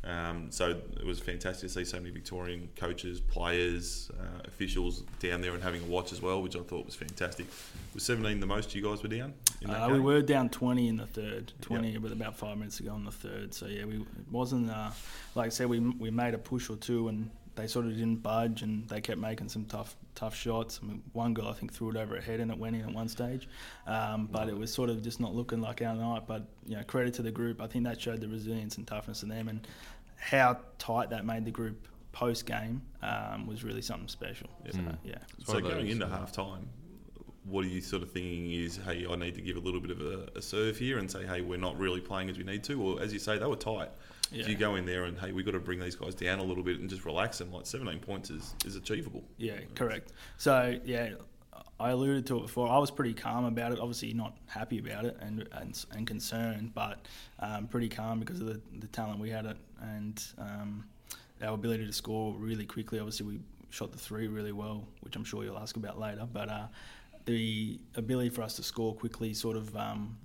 Um, so it was fantastic to see so many Victorian coaches, players, uh, officials down there and having a watch as well, which I thought was fantastic. Was seventeen the most you guys were down in that Uh, game? we were down twenty in the third, twenty Yep. with about five minutes to go in the third. So yeah, we it wasn't uh, like I said, we we made a push or two and they sort of didn't budge and they kept making some tough tough shots. I mean, one girl I think threw it over her head and it went in at one stage, um, but it was sort of just not looking like our night. But you know, credit to the group. I think that showed the resilience and toughness in them and how tight that made the group post game um, was really something special. Yeah. So, Mm. yeah. So one of going those, into uh, half time, what are you sort of thinking is, hey, I need to give a little bit of a, a serve here and say, hey, we're not really playing as we need to? Or as you say, they were tight. Yeah. If you go in there and, hey, we've got to bring these guys down a little bit and just relax them, like seventeen points is, is achievable. Yeah, correct. So yeah, I alluded to it before. I was pretty calm about it. Obviously, not happy about it and and, and concerned, but um, pretty calm because of the, the talent we had it and um, our ability to score really quickly. Obviously, we shot the three really well, which I'm sure you'll ask about later. But uh, the ability for us to score quickly sort of um,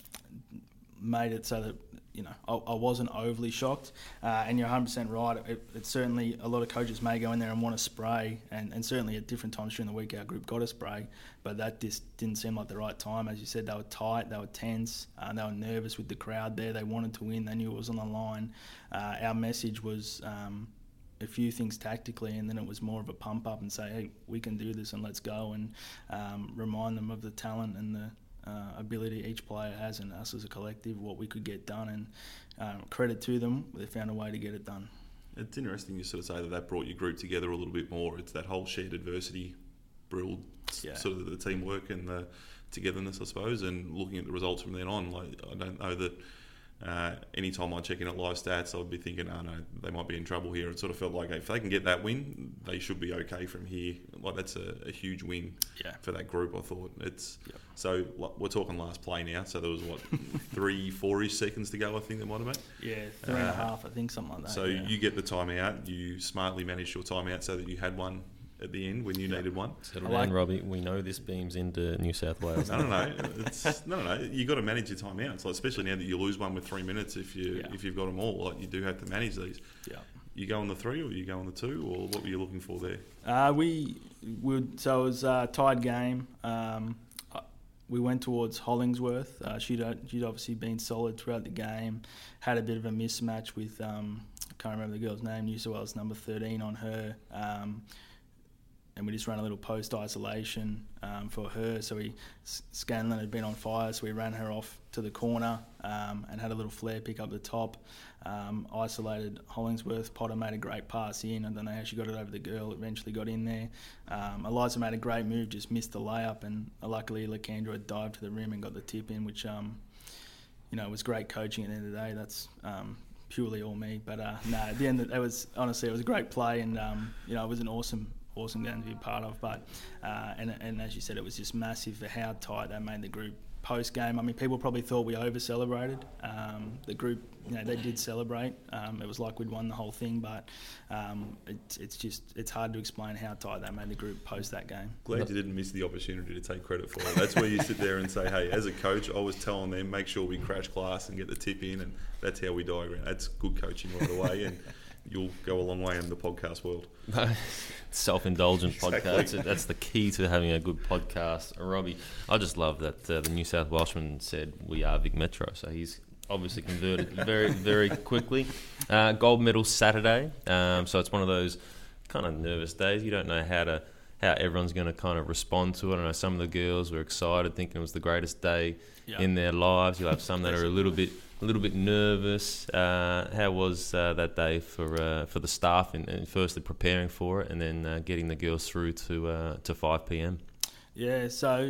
made it so that, you know, I, I wasn't overly shocked. Uh, and you're one hundred percent right. It, it's certainly, a lot of coaches may go in there and want to spray, and, and certainly at different times during the week our group got a spray, but that just didn't seem like the right time. As you said, they were tight, they were tense, uh, they were nervous with the crowd there. They wanted to win, they knew it was on the line. Uh, our message was um, a few things tactically, and then it was more of a pump up and say, hey, we can do this and let's go, and um, remind them of the talent and the Uh, ability each player has and us as a collective, what we could get done, and um, credit to them, they found a way to get it done. It's interesting you sort of say that that brought your group together a little bit more. It's that whole shared adversity, brewed Yeah. sort of the teamwork and the togetherness, I suppose, and looking at the results from then on. Like, I don't know that uh, any time I check in at live stats, I'd be thinking, oh no, they might be in trouble here. It sort of felt like if they can get that win, they should be okay from here. Like, that's a, a huge win Yeah. for that group, I thought. It's Yep. So like, we're talking last play now, so there was, what, three, four-ish seconds to go, I think there might have been. Yeah, three and a Uh, half, I think, something like that. So yeah. you get the timeout, you smartly managed your timeout so that you had one at the end when you Yeah. needed one. Settle I down, like- Robbie. We know this beams into New South Wales. I don't know. It's, no, no, no. You got to manage your timeouts, like, especially now that you lose one with three minutes. If you Yeah. if you've got them all, like, you do have to manage these. Yeah. You go on the three, or you go on the two, or what were you looking for there? Uh, we would so it was a tied game. Um, uh, we went towards Hollingsworth. Uh, she'd she'd obviously been solid throughout the game. Had a bit of a mismatch with um, I can't remember the girl's name. New South Wales number thirteen on her. Um, and we just ran a little post isolation um, for her. So we Scanlon had been on fire, so we ran her off to the corner um, and had a little flare pick up the top. Um, isolated Hollingsworth. Potter made a great pass in. I don't know how she got it over the girl. Eventually got in there. Um, Eliza made a great move, just missed the layup, and luckily Lacandra had dived to the rim and got the tip in, which um, you know was great coaching at the end of the day. That's um, purely all me. But uh, no, at the end, it was honestly it was a great play, and um, you know it was an awesome. awesome game to be part of, but uh, and and as you said, it was just massive for how tight they made the group post game. I mean, people probably thought we over celebrated. Um, the group, you know, they did celebrate. Um, it was like we'd won the whole thing, but um, it's it's just it's hard to explain how tight they made the group post that game. Glad you didn't miss the opportunity to take credit for it. That's where you sit there and say, hey, as a coach, I was telling them, make sure we crash class and get the tip in, and that's how we diagram. That's good coaching right away, and you'll go a long way in the podcast world. Self-indulgent Exactly. podcast. That's the key to having a good podcast. Robbie, I just love that uh, the New South Welshman said we are Vic Metro, so he's obviously converted very, very quickly. Uh, gold medal Saturday, um, so it's one of those kind of nervous days. You don't know how to how everyone's going to kind of respond to it. I know some of the girls were excited, thinking it was the greatest day Yeah. in their lives. You'll have some that are a little bit. A little bit nervous. Uh, how was uh, that day for uh, for the staff, and, and firstly preparing for it, and then uh, getting the girls through to uh, to five p.m. Yeah, so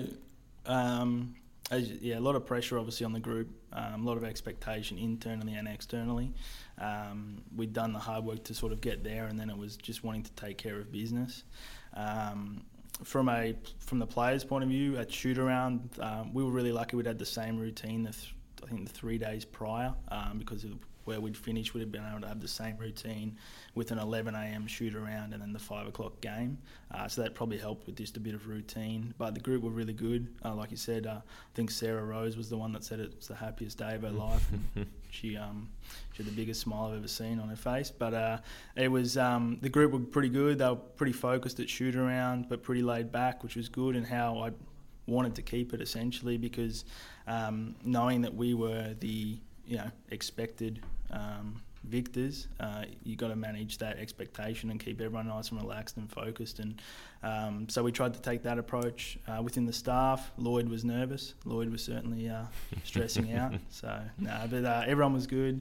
um, as, yeah, a lot of pressure obviously on the group, um, a lot of expectation internally and externally. Um, we'd done the hard work to sort of get there, and then it was just wanting to take care of business. Um, from a from the players' point of view, at shoot around, um, we were really lucky. We'd had the same routine. The th- I think, the three days prior, um, because of where we'd finished, we'd have been able to have the same routine with an eleven a.m. shoot around and then the five o'clock game. Uh, so that probably helped with just a bit of routine. But the group were really good. Uh, like you said, uh, I think Sarah Rose was the one that said it was the happiest day of her life. And she um, she had the biggest smile I've ever seen on her face. But uh, it was um, the group were pretty good. They were pretty focused at shoot around, but pretty laid back, which was good, and how I wanted to keep it essentially, because um, knowing that we were the you know expected um, victors, uh, you got to manage that expectation and keep everyone nice and relaxed and focused. And um, so we tried to take that approach uh, within the staff. Lloyd was nervous. Lloyd was certainly uh, stressing out. So no, nah, but uh, everyone was good.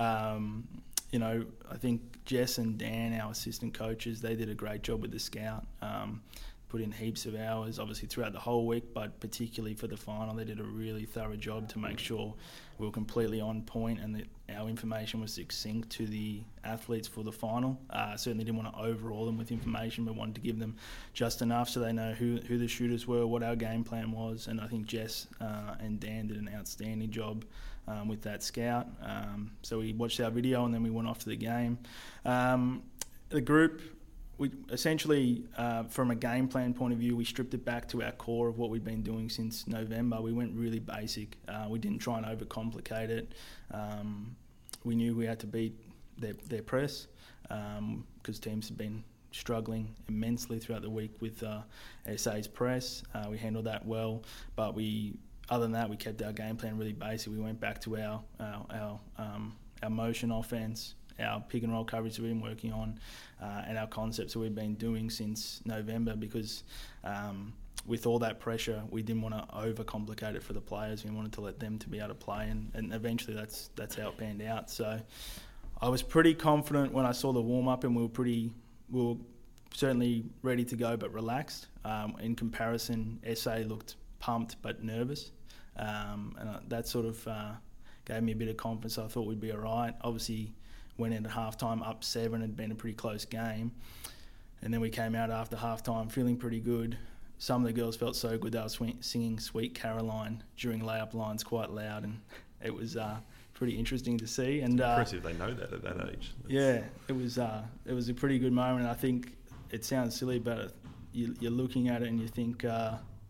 Um, you know, I think Jess and Dan, our assistant coaches, they did a great job with the scout. Um, put in heaps of hours, obviously throughout the whole week, but particularly for the final, they did a really thorough job to make sure we were completely on point and that our information was succinct to the athletes for the final. Uh, certainly didn't want to overawe them with information, but wanted to give them just enough so they know who, who the shooters were, what our game plan was, and I think Jess uh, and Dan did an outstanding job um, with that scout. Um, so we watched our video and then we went off to the game. Um, the group... We essentially, uh, from a game plan point of view, we stripped it back to our core of what we'd been doing since November. We went really basic. Uh, we didn't try and overcomplicate it. Um, we knew we had to beat their, their press because um, teams have been struggling immensely throughout the week with uh, S A's press. Uh, we handled that well, but we, other than that, we kept our game plan really basic. We went back to our our our, um, our motion offense, our pick and roll coverage that we've been working on, uh, and our concepts that we've been doing since November, because um, with all that pressure, we didn't want to overcomplicate it for the players. We wanted to let them to be able to play, and, and eventually that's that's how it panned out. So I was pretty confident when I saw the warm-up, and we were pretty, we were certainly ready to go but relaxed. Um, in comparison, S A looked pumped but nervous, um, and that sort of uh, gave me a bit of confidence. I thought we'd be all right. Obviously, went into halftime up seven, had been a pretty close game. And then we came out after halftime feeling pretty good. Some of the girls felt so good they were sw- singing Sweet Caroline during layup lines quite loud, and it was uh, pretty interesting to see. And it's uh, impressive they know that at that age. That's yeah, it was uh, it was a pretty good moment. I think it sounds silly, but you, you're looking at it and you think, uh,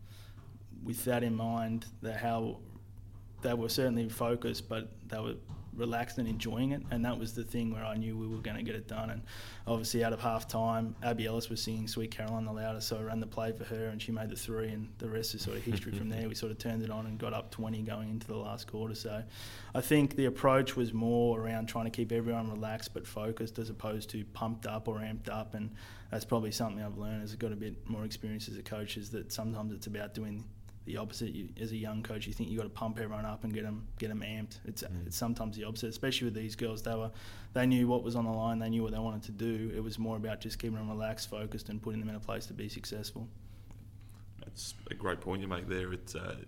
with that in mind, that how they were certainly focused, but they were relaxed and enjoying it, and that was the thing where I knew we were going to get it done. And obviously out of half time, Abby Ellis was singing Sweet Caroline the loudest, so I ran the play for her and she made the three, and the rest is sort of history from there. We sort of turned it on and got up twenty going into the last quarter. So I think the approach was more around trying to keep everyone relaxed but focused, as opposed to pumped up or amped up. And that's probably something I've learned as I've got a bit more experience as a coach, is that sometimes it's about doing the opposite. You, as a young coach, you think you got to pump everyone up and get them get them amped. It's mm. it's sometimes the opposite, especially with these girls. They were they knew what was on the line. They knew what they wanted to do. It was more about just keeping them relaxed, focused, and putting them in a place to be successful. That's a great point you make there. It's uh,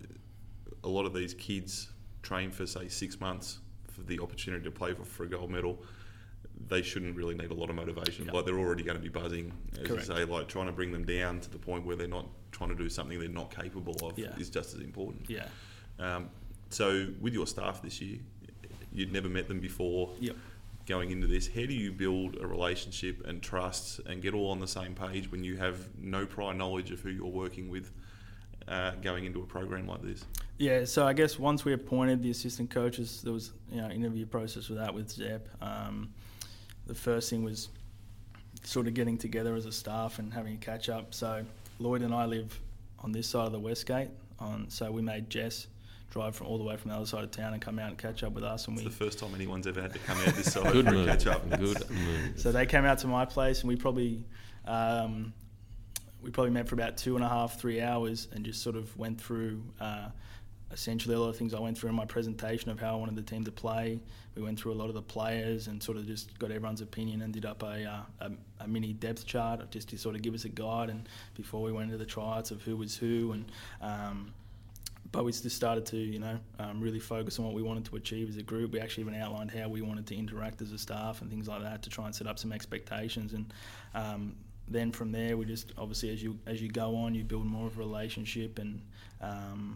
a lot of these kids train for say six months for the opportunity to play for, for a gold medal. They shouldn't really need a lot of motivation. Yep. Like, they're already going to be buzzing, as Correct. You say. Like, trying to bring them down to the point where they're not trying to do something they're not capable of yeah. is just as important. Yeah. Um, so with your staff this year, you'd never met them before. Yep. Going into this, how do you build a relationship and trust and get all on the same page when you have no prior knowledge of who you're working with uh, going into a program like this? Yeah, so I guess once we appointed the assistant coaches, there was you know interview process with that with Zep. Um, the first thing was sort of getting together as a staff and having a catch up. So Lloyd and I live on this side of the West Gate, on so we made Jess drive from all the way from the other side of town and come out and catch up with us. And it's we the first time anyone's ever had to come out this side Good for move. a catch up. Good move. So they came out to my place, and we probably um, we probably met for about two and a half, three hours, and just sort of went through uh, essentially a lot of things I went through in my presentation of how I wanted the team to play. We went through a lot of the players and sort of just got everyone's opinion and did up a, uh, a, a mini depth chart just to sort of give us a guide, and before we went into the tryouts of who was who. And um, but we just started to, you know, um, really focus on what we wanted to achieve as a group. We actually even outlined how we wanted to interact as a staff and things like that to try and set up some expectations. And um, then from there, we just obviously as you as you go on, you build more of a relationship, and um,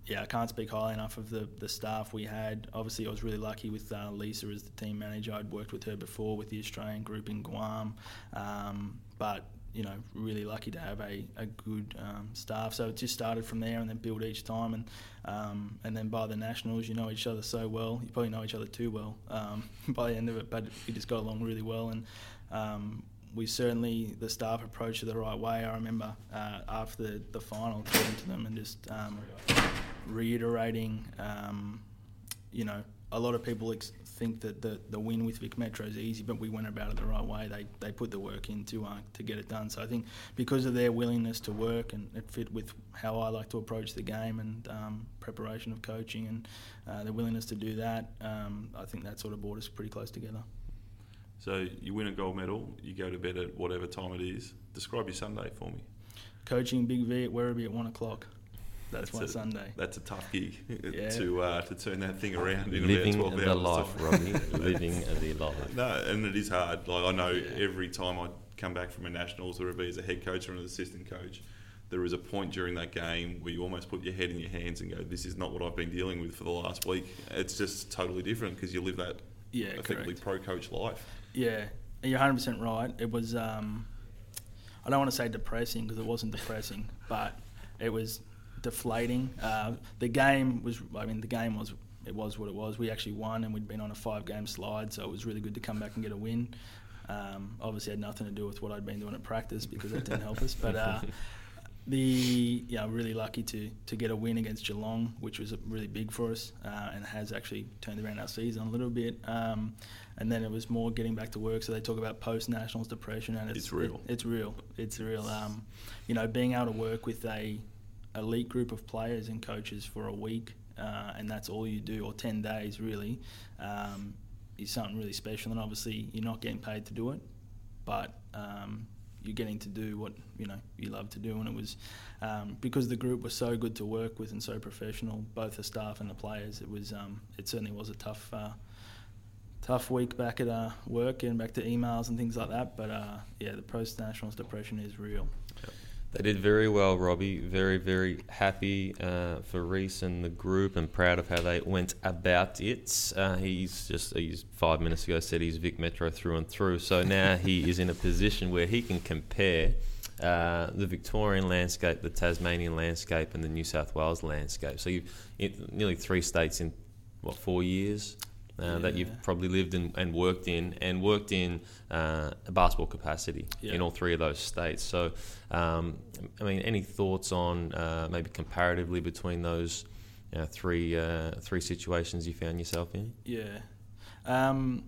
yeah, I can't speak highly enough of the, the staff we had. Obviously, I was really lucky with uh, Lisa as the team manager. I'd worked with her before with the Australian group in Guam, um, but you know, really lucky to have a, a good um, staff. So it just started from there and then built each time. And um, and then by the Nationals, you know each other so well. You probably know each other too well um, by the end of it, but we just got along really well. And um, we certainly, the staff approached it the right way. I remember uh, after the, the final, talking to them and just um, reiterating, um, you know, a lot of people ex- think that the, the win with Vic Metro is easy, but we went about it the right way. They they put the work in to, uh, to get it done. So I think because of their willingness to work, and it fit with how I like to approach the game and um, preparation of coaching, and uh, their willingness to do that, um, I think that sort of brought us pretty close together. So you win a gold medal, you go to bed at whatever time it is. Describe your Sunday for me. Coaching Big V at Werribee at one o'clock. That's, that's my a, Sunday. That's a tough gig yeah. to uh, to turn that thing around in Living about twelve the hours. life, Robbie. Living the life. No, and it is hard. Like I know yeah. every time I come back from a Nationals, whether it be as a head coach or an assistant coach, there is a point during that game where you almost put your head in your hands and go, "This is not what I've been dealing with for the last week." It's just totally different because you live that yeah, effectively pro coach life. Yeah, and you're one hundred percent right. It was. Um, I don't want to say depressing because it wasn't depressing, but it was deflating. Uh, the game was, I mean, the game was, it was what it was. We actually won, and we'd been on a five-game slide, so it was really good to come back and get a win. Um, obviously, had nothing to do with what I'd been doing at practice because that didn't help us. But uh, the yeah, really lucky to to get a win against Geelong, which was really big for us, uh, and has actually turned around our season a little bit. Um, and then it was more getting back to work. So they talk about post-nationals depression, and it's, it's real. It, it's real. It's real. Um, you know, being able to work with a elite group of players and coaches for a week, uh, and that's all you do, or ten days really, um, is something really special. And obviously, you're not getting paid to do it, but um, you're getting to do what you know you love to do. And it was um, because the group was so good to work with and so professional, both the staff and the players. It was um, it certainly was a tough. Uh, Tough week back at uh, work, getting back to emails and things like that. But uh, yeah, the post-nationals depression is real. Yep. They did very well, Robbie. Very, very happy uh, for Reece and the group, and proud of how they went about it. Uh, he's just he's five minutes ago said he's Vic Metro through and through. So now he is in a position where he can compare uh, the Victorian landscape, the Tasmanian landscape, and the New South Wales landscape. So you've in nearly three states in what four years. Uh, yeah. That you've probably lived in and worked in, and worked in uh, a basketball capacity yeah. in all three of those states. So, um, I mean, any thoughts on uh, maybe comparatively between those you know, three uh, three situations you found yourself in? Yeah. Um,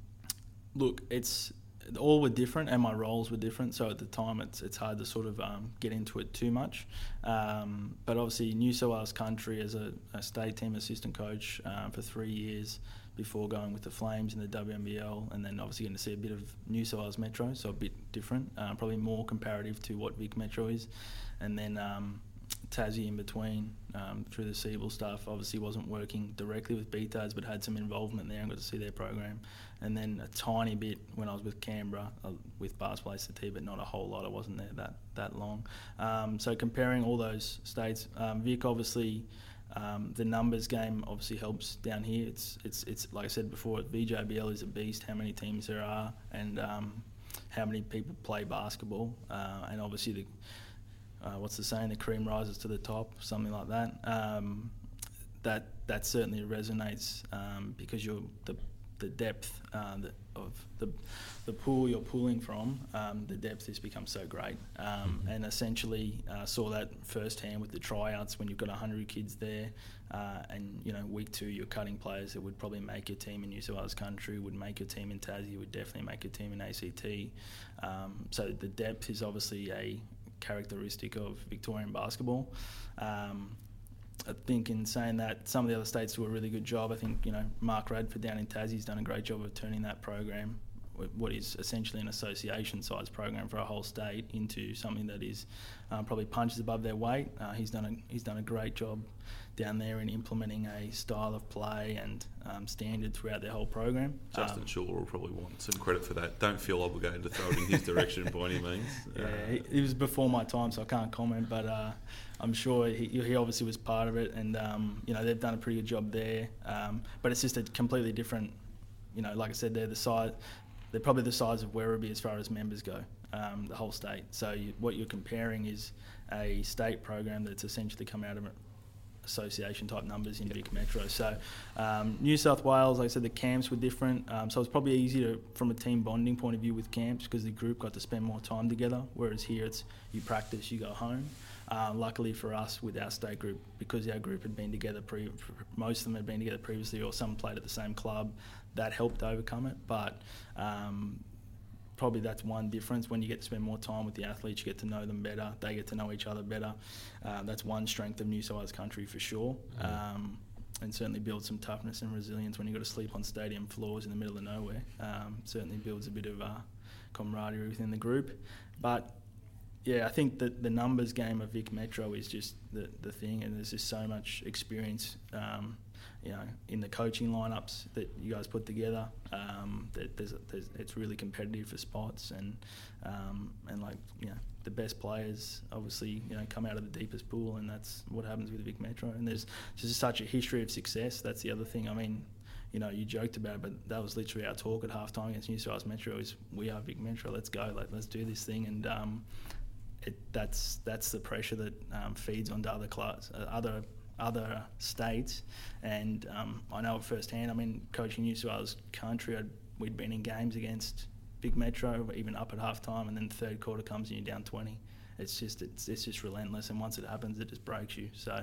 look, it's all were different, and my roles were different. So at the time, it's it's hard to sort of um, get into it too much. Um, but obviously, New South Wales country as a, a state team assistant coach uh, for three years. Before going with the Flames in the W N B L, and then obviously going to see a bit of New South Wales Metro, so a bit different, uh, probably more comparative to what Vic Metro is. And then um, Tassie in between um, through the Siebel stuff. Obviously wasn't working directly with B T A S, but had some involvement there and got to see their program. And then a tiny bit when I was with Canberra uh, with Basketball A C T, but not a whole lot. I wasn't there that, that long. Um, so comparing all those states, um, Vic obviously... Um, the numbers game obviously helps down here. It's it's it's like I said before, V J B L is a beast. How many teams there are, and um, how many people play basketball, uh, and obviously the uh, what's the saying? The cream rises to the top, something like that. Um, that that certainly resonates um, because you're the the depth uh, the, of the the pool you're pulling from. Um, the depth has become so great, um, mm-hmm. and essentially uh, saw that firsthand with the tryouts when you've got a hundred kids there, uh, and you know week two you're cutting players that would probably make your team in New South Wales country, would make your team in Tassie, would definitely make your team in A C T. Um, so the depth is obviously a characteristic of Victorian basketball. Um, I think in saying that, some of the other states do a really good job. I think, you know, Mark Radford down in Tassie's done a great job of turning that program what is essentially an association-sized program for a whole state into something that is um, probably punches above their weight. Uh, he's done a he's done a great job down there in implementing a style of play and um, standard throughout their whole program. Justin um, Schuller will probably want some credit for that. Don't feel obligated to throw it in his direction by any means. Yeah, uh, he, it was before my time, so I can't comment. But uh, I'm sure he, he obviously was part of it, and um, you know they've done a pretty good job there. Um, but it's just a completely different. You know, like I said, they're the size. They're probably the size of Werribee as far as members go, um, the whole state. So you, what you're comparing is a state program that's essentially come out of association type numbers in yep. Vic Metro. So um, New South Wales, like I said, the camps were different. Um, so it's probably easier to, from a team bonding point of view with camps because the group got to spend more time together. Whereas here it's you practice, you go home. Uh, luckily for us with our state group, because our group had been together, pre- most of them had been together previously or some played at the same club, that helped overcome it. But um, probably that's one difference. When you get to spend more time with the athletes, you get to know them better, they get to know each other better. Uh, that's one strength of New South Wales country for sure. Mm. Um, and certainly builds some toughness and resilience when you've got to sleep on stadium floors in the middle of nowhere. Um, certainly builds a bit of uh, camaraderie within the group. But yeah, I think that the numbers game of Vic Metro is just the, the thing, and there's just so much experience, um, you know, in the coaching lineups that you guys put together. Um, that there's, there's, it's really competitive for spots, and um, and like you know, the best players obviously you know come out of the deepest pool, and that's what happens with Vic Metro. And there's just such a history of success. That's the other thing. I mean, you know, you joked about it, but that was literally our talk at halftime against New South Wales Metro. Is we are Vic Metro. Let's go. Like let's do this thing. And um, It, that's that's the pressure that um, feeds onto other class, uh, other other states, and um, I know it firsthand. I mean, coaching New South Wales country, I'd, we'd been in games against Big Metro, even up at half time, and then the third quarter comes and you're down twenty. It's just it's it's just relentless, and once it happens, it just breaks you. So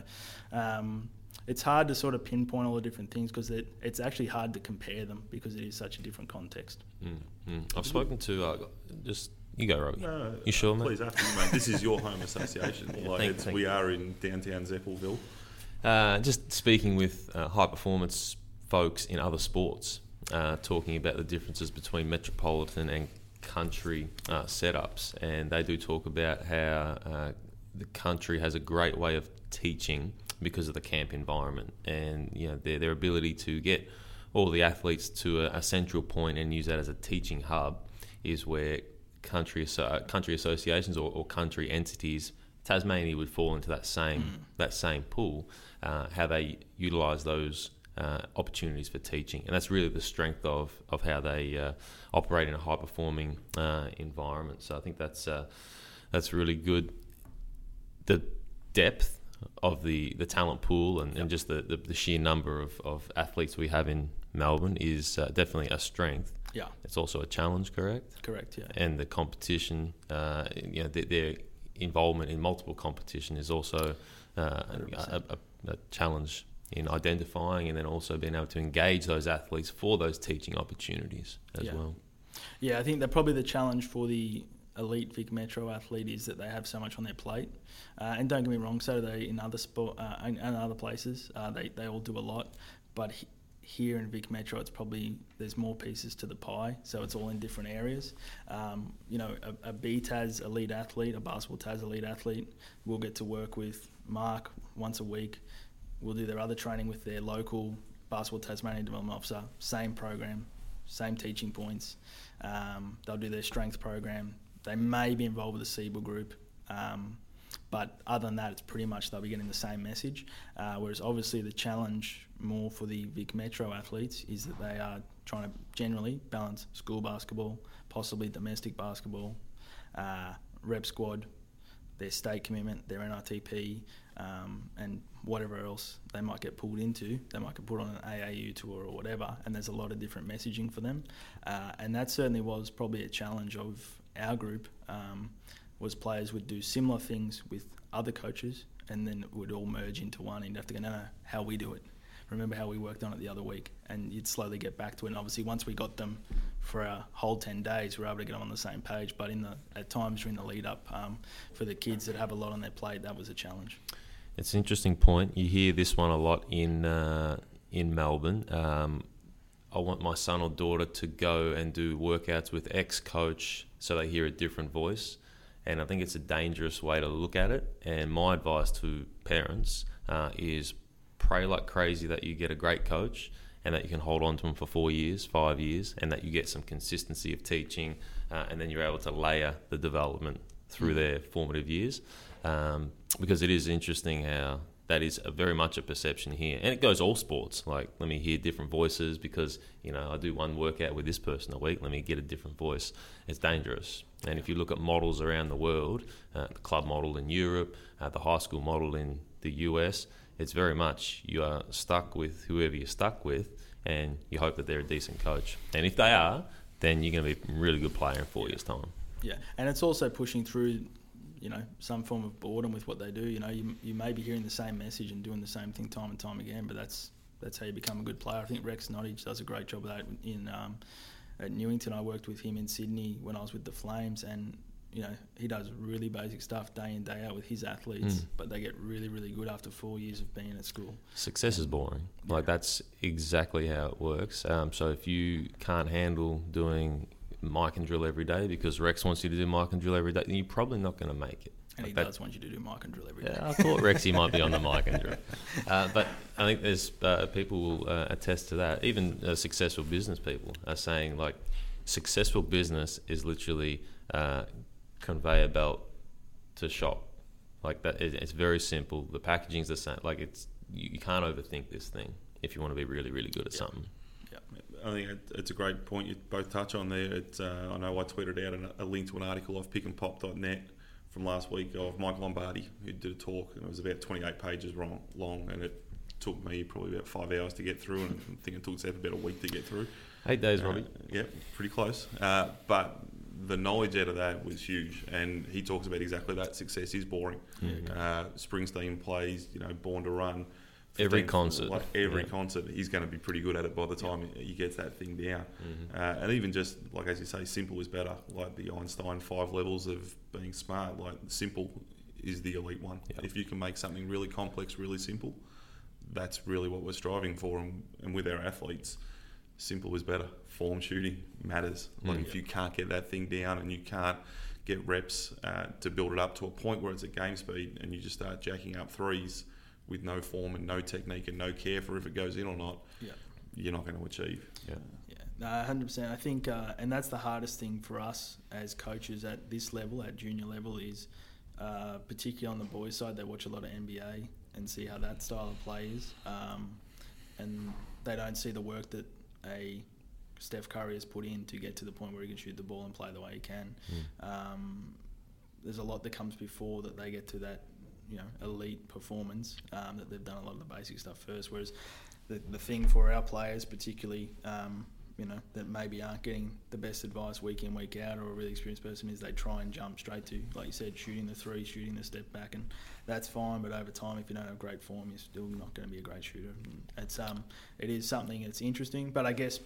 um, it's hard to sort of pinpoint all the different things because it, it's actually hard to compare them because it is such a different context. Mm, mm. I've spoken to uh, just. You go, Robbie. No, you sure, mate? Please, after you, mate. This is your home association. yeah, like thank, it's, thank we you. are in downtown Zeppelville. Uh, just speaking with uh, high-performance folks in other sports, uh, talking about the differences between metropolitan and country uh, setups, and they do talk about how uh, the country has a great way of teaching because of the camp environment, and you know their their ability to get all the athletes to a, a central point and use that as a teaching hub is where country uh, country associations or, or country entities, Tasmania would fall into that same mm. that same pool, uh, how they utilise those uh, opportunities for teaching, and that's really the strength of of how they uh, operate in a high performing uh, environment. So I think that's uh, that's really good. The depth of the, the talent pool and, yep. and just the, the, the sheer number of, of athletes we have in Melbourne is uh, definitely a strength. Yeah, it's also a challenge, correct? Correct, yeah. And the competition, uh, you know, their, their involvement in multiple competition is also uh, a, a, a challenge in identifying and then also being able to engage those athletes for those teaching opportunities as yeah. well. Yeah, I think that probably the challenge for the elite Vic Metro athlete is that they have so much on their plate. Uh, and don't get me wrong, so do they in other sport uh, and, and other places. Uh, they they all do a lot, but he, here in Vic Metro, it's probably there's more pieces to the pie, so it's all in different areas. Um, you know, a, a B T A S elite athlete, a basketball T A S elite athlete, will get to work with Mark once a week. We'll do their other training with their local basketball Tasmania development officer. Same program, same teaching points. Um, they'll do their strength program. They may be involved with the Siebel group, um, but other than that, it's pretty much they'll be getting the same message. Uh, whereas obviously the challenge more for the Vic Metro athletes is that they are trying to generally balance school basketball, possibly domestic basketball, uh, rep squad, their state commitment, their N R T P, um, and whatever else they might get pulled into. They might get put on an A A U tour or whatever, and there's a lot of different messaging for them. Uh, and that certainly was probably a challenge of our group, um, was players would do similar things with other coaches and then it would all merge into one, and you'd have to go, no, no, how we do it. Remember how we worked on it the other week, and you'd slowly get back to it. And obviously once we got them for a whole ten days, we were able to get them on the same page. But in the at times during the lead up, um, for the kids that have a lot on their plate, that was a challenge. It's an interesting point. You hear this one a lot in uh, in Melbourne. Um, I want my son or daughter to go and do workouts with X coach so they hear a different voice. And I think it's a dangerous way to look at it. And my advice to parents uh, is pray like crazy that you get a great coach and that you can hold on to them for four years, five years, and that you get some consistency of teaching, uh, and then you're able to layer the development through mm. their formative years. Um, because it is interesting how that is a very much a perception here. And it goes all sports. Like, let me hear different voices because, you know, I do one workout with this person a week. Let me get a different voice. It's dangerous. And if you look at models around the world, uh, the club model in Europe, uh, the high school model in the U S, it's very much you are stuck with whoever you're stuck with and you hope that they're a decent coach. And if they are, then you're going to be a really good player in four yeah. years' time. Yeah, and it's also pushing through, you know, some form of boredom with what they do. You know, you you may be hearing the same message and doing the same thing time and time again, but that's that's how you become a good player. I think Rex Nottage does a great job of that in um, at Newington. I worked with him in Sydney when I was with the Flames, and you know, he does really basic stuff day in, day out with his athletes, mm. but they get really, really good after four years of being at school. Success is boring. Yeah. Like, that's exactly how it works. Um, so if you can't handle doing mic and drill every day because Rex wants you to do mic and drill every day, then you're probably not going to make it. And like he that, does want you to do mic and drill every day. Yeah, I thought Rexy might be on the mic and drill. Uh, but I think there's uh, people will uh, attest to that. Even uh, successful business people are saying, like, successful business is literally uh, conveyor belt to shop. Like that, it, it's very simple. The packaging's the same. Like, it's you, you can't overthink this thing if you want to be really, really good at yeah. something. Yeah, I think it, it's a great point you both touch on there. It's, uh, I know I tweeted out an, a link to an article off pick and pop dot net from last week of Mike Lombardi, who did a talk, and it was about twenty-eight pages long, long and it took me probably about five hours to get through, and I think it took Seth about a week to get through. Eight days, uh, Robbie. Yeah, pretty close. Uh, but the knowledge out of that was huge, and he talks about exactly that. Success is boring. Yeah. Uh, Springsteen plays, you know, Born to Run. Every concert. Like every yeah. concert, he's going to be pretty good at it by the time yeah. he gets that thing down. Mm-hmm. Uh, and even just, like as you say, simple is better. Like the Einstein five levels of being smart, like simple is the elite one. Yeah. If you can make something really complex, really simple, that's really what we're striving for. And, and with our athletes, simple is better. Form shooting matters. Like Mm. if you can't get that thing down and you can't get reps uh, to build it up to a point where it's at game speed and you just start jacking up threes with no form and no technique and no care for if it goes in or not, yeah. you're not going to achieve. Yeah. Yeah, no, one hundred percent. I think, uh, and that's the hardest thing for us as coaches at this level, at junior level, is uh, particularly on the boys' side, they watch a lot of N B A and see how that style of play is, um, and they don't see the work that a Steph Curry has put in to get to the point where he can shoot the ball and play the way he can. Mm. Um, there's a lot that comes before that they get to that, you know, elite performance, um, that they've done a lot of the basic stuff first, whereas the, the thing for our players particularly, um, you know, that maybe aren't getting the best advice week in, week out, or a really experienced person, is they try and jump straight to, like you said, shooting the three, shooting the step back, and that's fine, but over time, if you don't have great form, you're still not going to be a great shooter. It's um, it is something that's interesting, but I guess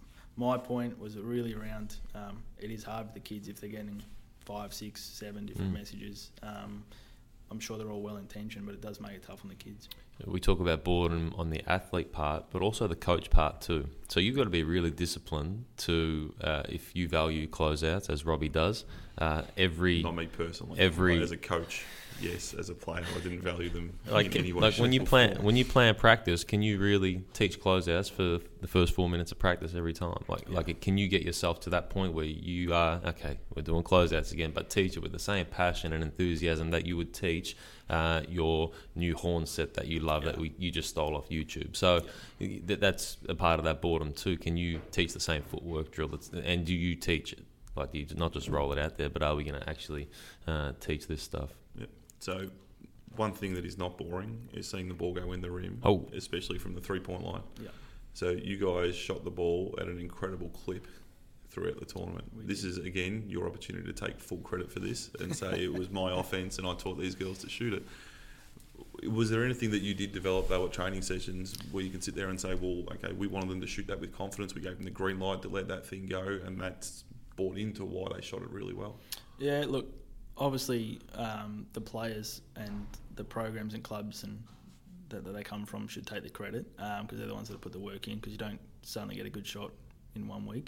my point was really around, um, it is hard for the kids if they're getting five, six, seven different Mm. messages. Um, I'm sure they're all well-intentioned, but it does make it tough on the kids. We talk about boredom on the athlete part, but also the coach part too. So you've got to be really disciplined to, uh, if you value closeouts, as Robbie does, uh, every... Not me personally. Every, as a coach, yes. As a player, I didn't value them like, in any way, like shape when you or plan form. when you plan practice, can you really teach closeouts for the first four minutes of practice every time? Like, Yeah. like can you get yourself to that point where you are, okay, we're doing closeouts again, but teach it with the same passion and enthusiasm that you would teach uh, your new horn set that you love Yeah. that we, you just stole off YouTube. So Yeah. th- that's a part of that boredom too. Can you teach the same footwork drill? That's, and do you teach it? Like, do you not just roll it out there, but are we going to actually uh, teach this stuff? Yeah. So one thing that is not boring is seeing the ball go in the rim, Oh. especially from the three-point line. Yeah. So you guys shot the ball at an incredible clip throughout the tournament. We this did. is, again, your opportunity to take full credit for this and say it was my offense and I taught these girls to shoot it. Was there anything that you did develop though at training sessions where you can sit there and say, well, okay, we wanted them to shoot that with confidence, we gave them the green light to let that thing go, and that's bought into why they shot it really well? Yeah, look, obviously um, the players and the programs and clubs and that, that they come from should take the credit because um, they're the ones that put the work in, because you don't suddenly get a good shot in one week.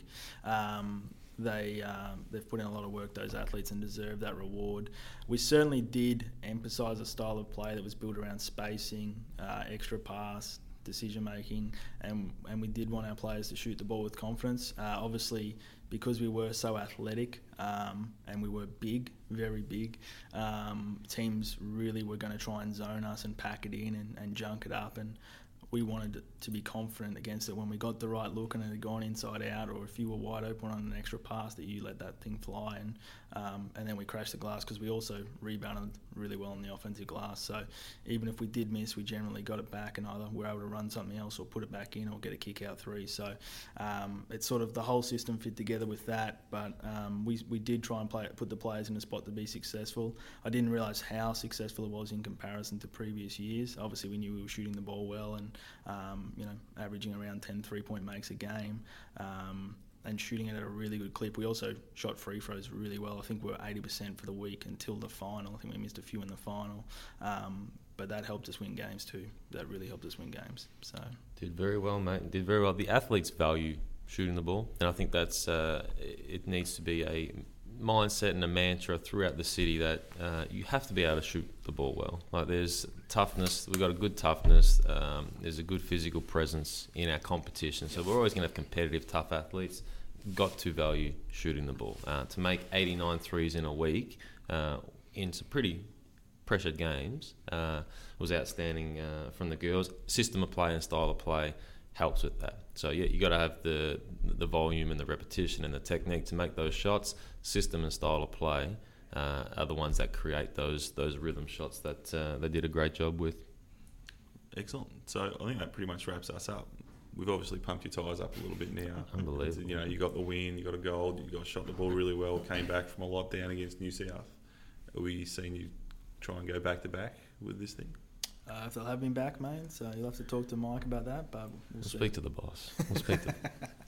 Um, they um, they've put in a lot of work, those athletes, and deserve that reward. We certainly did emphasise a style of play that was built around spacing, uh, extra pass, decision making, and and we did want our players to shoot the ball with confidence. Uh, obviously, because we were so athletic um, and we were big, very big, um, teams really were going to try and zone us and pack it in and, and junk it up, and we wanted to be confident against it when we got the right look and it had gone inside out, or if you were wide open on an extra pass, that you let that thing fly, and um, and then we crashed the glass because we also rebounded really well on the offensive glass. So even if we did miss, we generally got it back and either were able to run something else or put it back in or get a kick out three. So um, it's sort of the whole system fit together with that, but um, we we did try and play put the players in a spot to be successful. I didn't realise how successful it was in comparison to previous years. Obviously we knew we were shooting the ball well and Um, you know, averaging around ten three-point makes a game, um, and shooting it at a really good clip. We also shot free throws really well. I think we were eighty percent for the week until the final. I think we missed a few in the final, um, but that helped us win games too. That really helped us win games. So did very well, mate. Did very well. The athletes value shooting the ball, and I think that's uh, it needs to be a mindset and a mantra throughout the city that uh, you have to be able to shoot the ball well. Like there's toughness, we've got a good toughness, um, there's a good physical presence in our competition, so we're always going to have competitive, tough athletes. Got to value shooting the ball. Uh, to make eighty-nine threes in a week uh, in some pretty pressured games uh, was outstanding uh, from the girls. System of play and style of play helps with that. So yeah, you got to have the the volume and the repetition and the technique to make those shots. System and style of play uh, are the ones that create those those rhythm shots that uh, they did a great job with. Excellent. So I think that pretty much wraps us up. We've obviously pumped your tyres up a little bit now. Unbelievable. You know, you got the win, you got a gold, you got shot the ball really well, came back from a lot down against New South. Are we seeing you try and go back to back with this thing? uh, if they'll have me back, mate, so you'll have to talk to Mike about that, but we'll, We'll see. speak to the boss. We'll speak to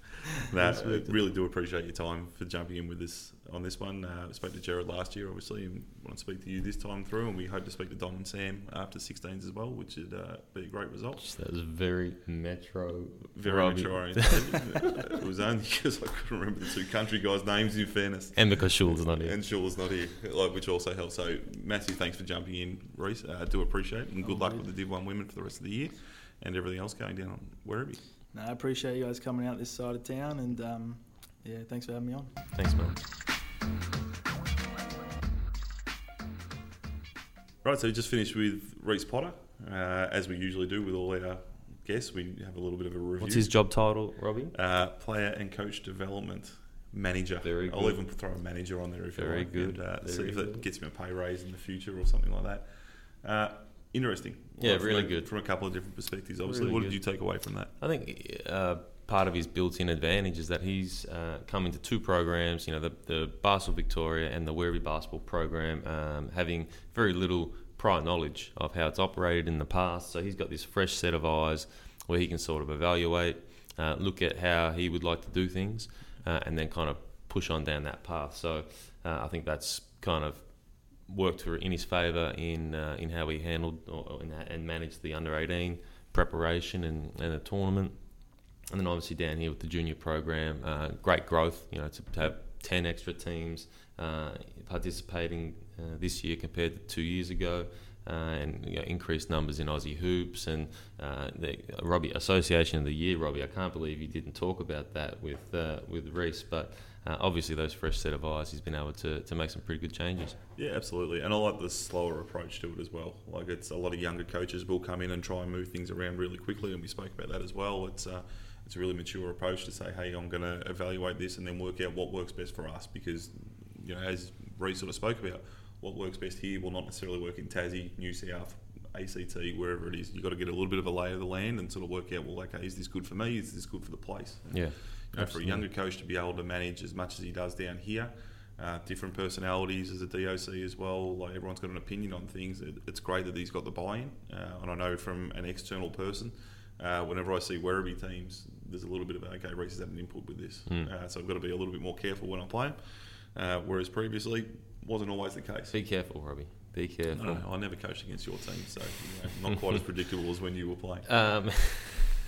No, I really do appreciate your time for jumping in with us on this one. Uh, we spoke to Jared last year, obviously, and want to speak to you this time through, and we hope to speak to Dom and Sam after sixteens as well, which would uh, be a great result. That was very metro. Very Robbie. metro oriented. It was only because I couldn't remember the two country guys' names, in fairness. And because Shul's not here. And Shula's not here, like, which also helps. So, massive thanks for jumping in, Reece. I uh, do appreciate it, and good Oh, luck good. with the Div one women for the rest of the year and everything else going down on Werribee. No, I appreciate you guys coming out this side of town, and um, yeah, thanks for having me on. Thanks, mate. Right, so we just finished with Reece Potter, uh, as we usually do with all our guests. We have a little bit of a review. What's his job title, Robbie? Uh, player and coach development manager. Very I'll good. even throw a manager on there if Very you like. good. And, uh, Very see if that good. gets me a pay raise in the future or something like that. Uh, interesting. Yeah, From really a- good. From a couple of different perspectives, obviously. Really what good. did you take away from that? I think uh, part of his built-in advantage is that he's uh, come into two programs, you know, the, the Basketball Victoria and the Werribee Basketball program, um, having very little prior knowledge of how it's operated in the past. So he's got this fresh set of eyes where he can sort of evaluate, uh, look at how he would like to do things, uh, and then kind of push on down that path. So uh, I think that's kind of worked for in his favour in uh, in how he handled or, or in, and managed the under eighteen preparation and, and the tournament. And then obviously down here with the junior program, uh, great growth, you know, to, to have ten extra teams uh, participating uh, this year compared to two years ago, uh, and you know, increased numbers in Aussie hoops, and uh, the Robbie Association of the Year. Robbie, I can't believe you didn't talk about that with uh, with Reece, but uh, obviously those fresh set of eyes, he's been able to, to make some pretty good changes. Yeah, absolutely. And I like the slower approach to it as well. Like, it's a lot of younger coaches will come in and try and move things around really quickly, and we spoke about that as well. It's uh, it's a really mature approach to say, hey, I'm going to evaluate this and then work out what works best for us, because, you know, as Reece sort of spoke about, what works best here will not necessarily work in Tassie, New South, A C T, wherever it is. You've got to get a little bit of a lay of the land and sort of work out, well, okay, is this good for me? Is this good for the place? And, Yeah, you know, for a absolutely. younger coach to be able to manage as much as he does down here, uh, different personalities as a D O C as well, like everyone's got an opinion on things. It, it's great that he's got the buy-in, uh, and I know from an external person, uh, whenever I see Werribee teams, there's a little bit of, okay, Reece has had an input with this, Mm. uh, so I've got to be a little bit more careful when I play him, uh, whereas previously wasn't always the case. Be careful, Robbie. Be careful. No, no, I never coached against your team, so you know, not quite as predictable as when you were playing. Um,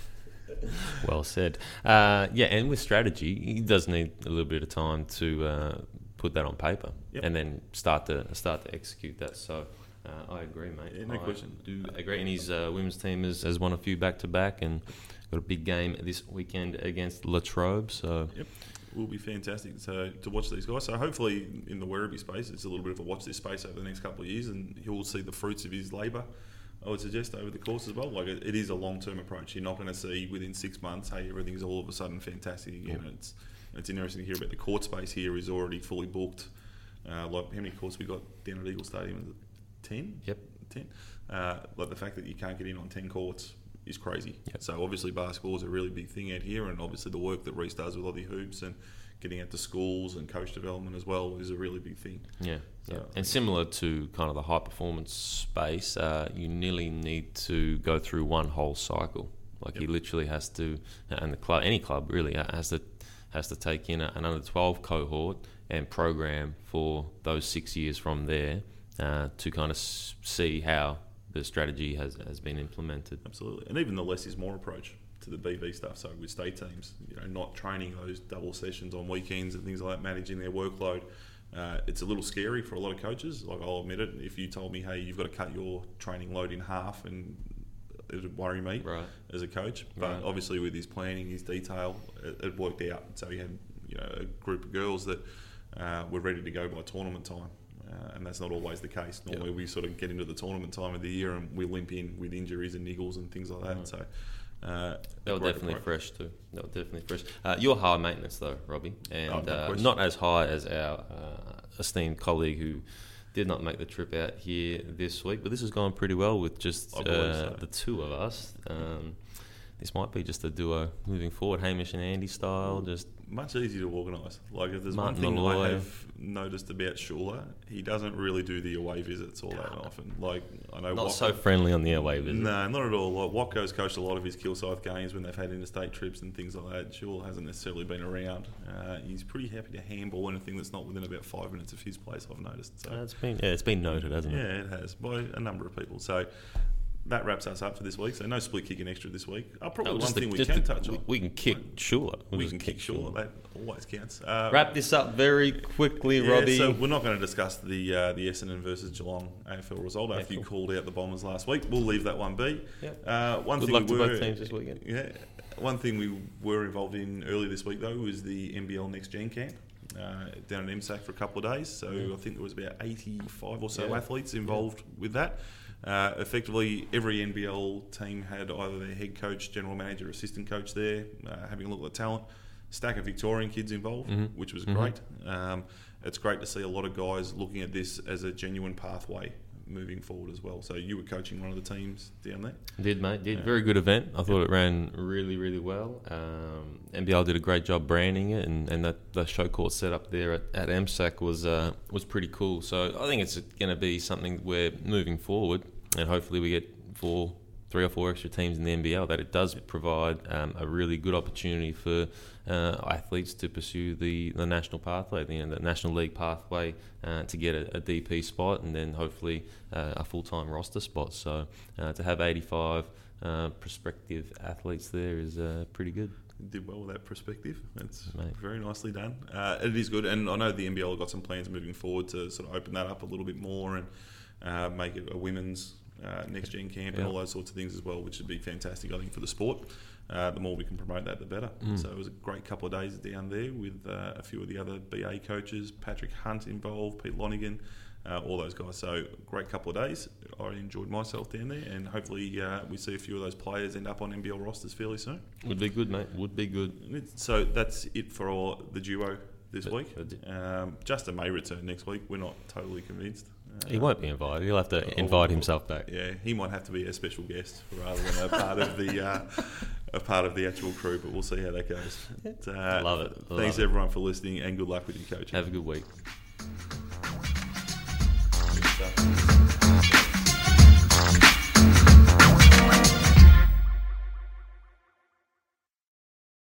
Well said. Uh, yeah, and with strategy, he does need a little bit of time to uh, put that on paper Yep. and then start to start to execute that. So uh, I agree, mate. Yeah, no I question. do agree. And his uh, women's team has, has won a few back to back and got a big game this weekend against Latrobe. So Yep. Will be fantastic to, to watch these guys. So hopefully in the Werribee space, it's a little bit of a watch this space over the next couple of years, and he'll see the fruits of his labour, I would suggest, over the course as well. Like it, it is a long-term approach. You're not going to see within six months, hey, everything's all of a sudden fantastic again. Yeah. It's it's interesting to hear about the court space here is already fully booked. Uh, like how many courts we got down at Eagle Stadium? Is it ten? Yep. ten. Uh, like the fact that you can't get in on ten courts is crazy. Yep. So obviously basketball is a really big thing out here, and obviously the work that Reece does with Aussie Hoops and getting out to schools and coach development as well is a really big thing. Yeah, So- yeah. And similar to kind of the high performance space, uh, you nearly need to go through one whole cycle. Like Yep. he literally has to, and the club, any club really has to has to take in a, an under twelve cohort and program for those six years from there uh, to kind of s- see how the strategy has, has been implemented. Absolutely. And even the less is more approach to the B V stuff. So with state teams, you know, not training those double sessions on weekends and things like that, managing their workload. Uh, it's a little scary for a lot of coaches. Like I'll admit it. If you told me, hey, you've got to cut your training load in half, and it would worry me Right. as a coach. But Right. obviously with his planning, his detail, it, it worked out. So he had, you know, a group of girls that uh, were ready to go by tournament time. Uh, and that's not always the case. Normally Yep. we sort of get into the tournament time of the year and we limp in with injuries and niggles and things like that. Right. So uh, They were great definitely approach. fresh too. They were definitely fresh. Uh, you're high maintenance though, Robbie, and Oh, no uh, question. not as high as our uh, esteemed colleague who did not make the trip out here this week. But this has gone pretty well with just I believe uh, so. the two of us. Um, this might be just a duo moving forward, Hamish and Andy style. Just Much easier to organise. Like if there's Martin one thing Malloy. I have noticed about Schuler, he doesn't really do the away visits all that often. Like I know not Watko- so friendly on the away visit. No, not at all. Like Watko's coached a lot of his Kilsyth games when they've had interstate trips and things like that. Schuler hasn't necessarily been around. Uh, he's pretty happy to handball anything that's not within about five minutes of his place, I've noticed. So Uh, it's been yeah, it's been noted, hasn't it? yeah, it has by a number of people. So that wraps us up for this week. So no split kicking extra this week. Uh, probably No, one just the- thing we just can the- touch we, on. we can kick Schuler. We'll We just can kick Schuler. That always counts. Uh, Wrap this up very quickly, yeah, Robbie. so we're not going to discuss the uh, the Essendon versus Geelong A F L result after Yeah, you cool. called out the Bombers last week. We'll leave that one be. Yep. Uh, one Good thing luck we to were, both teams this weekend. Yeah, one thing we were involved in earlier this week though was the N B L Next Gen camp uh, down at M S A C for a couple of days. So Yeah. I think there was about eighty-five or so Yeah. athletes involved with that. Uh, effectively, every N B L team had either their head coach, general manager, assistant coach there, uh, having a look at the talent. Stack of Victorian kids involved, Mhm. which was Mhm. great. Um, it's great to see a lot of guys looking at this as a genuine pathway moving forward as well. So you were coaching one of the teams down there. Did, mate. Did. Yeah. Very good event. I thought it ran really, really well. Um, N B L did a great job branding it, and, and that the show court set up there at, at M S A C was uh, was pretty cool. So I think it's going to be something where moving forward, and hopefully we get four, three or four extra teams in the N B L, that it does provide um, a really good opportunity for uh, athletes to pursue the, the national pathway, the, the National League pathway, uh, to get a, a D P spot and then hopefully uh, a full-time roster spot. So uh, to have eighty-five uh, prospective athletes there is uh, pretty good. Did well with that perspective. It's Mate. very nicely done. Uh, it is good, and I know the N B L have got some plans moving forward to sort of open that up a little bit more and uh, make it a women's uh, next gen camp and Yeah. all those sorts of things as well, which would be fantastic, I think, for the sport. Uh, the more we can promote that, the better. Mm. So it was a great couple of days down there with uh, a few of the other B A coaches, Patrick Hunt involved, Pete Lonigan, uh, all those guys. So great couple of days. I enjoyed myself down there, and hopefully uh, we see a few of those players end up on N B L rosters fairly soon. Would be good, mate. Would be good. So that's it for all the duo this That- week. that's it. Um, Justin may return next week. We're not totally convinced. Uh, He won't be invited. He'll have to Oh, invite himself back. Yeah, he might have to be a special guest rather than a part of the uh, a part of the actual crew. But we'll see how that goes. But, uh, Love it. Love Thanks it. everyone for listening, and good luck with your coaching. Have a good week. Good stuff.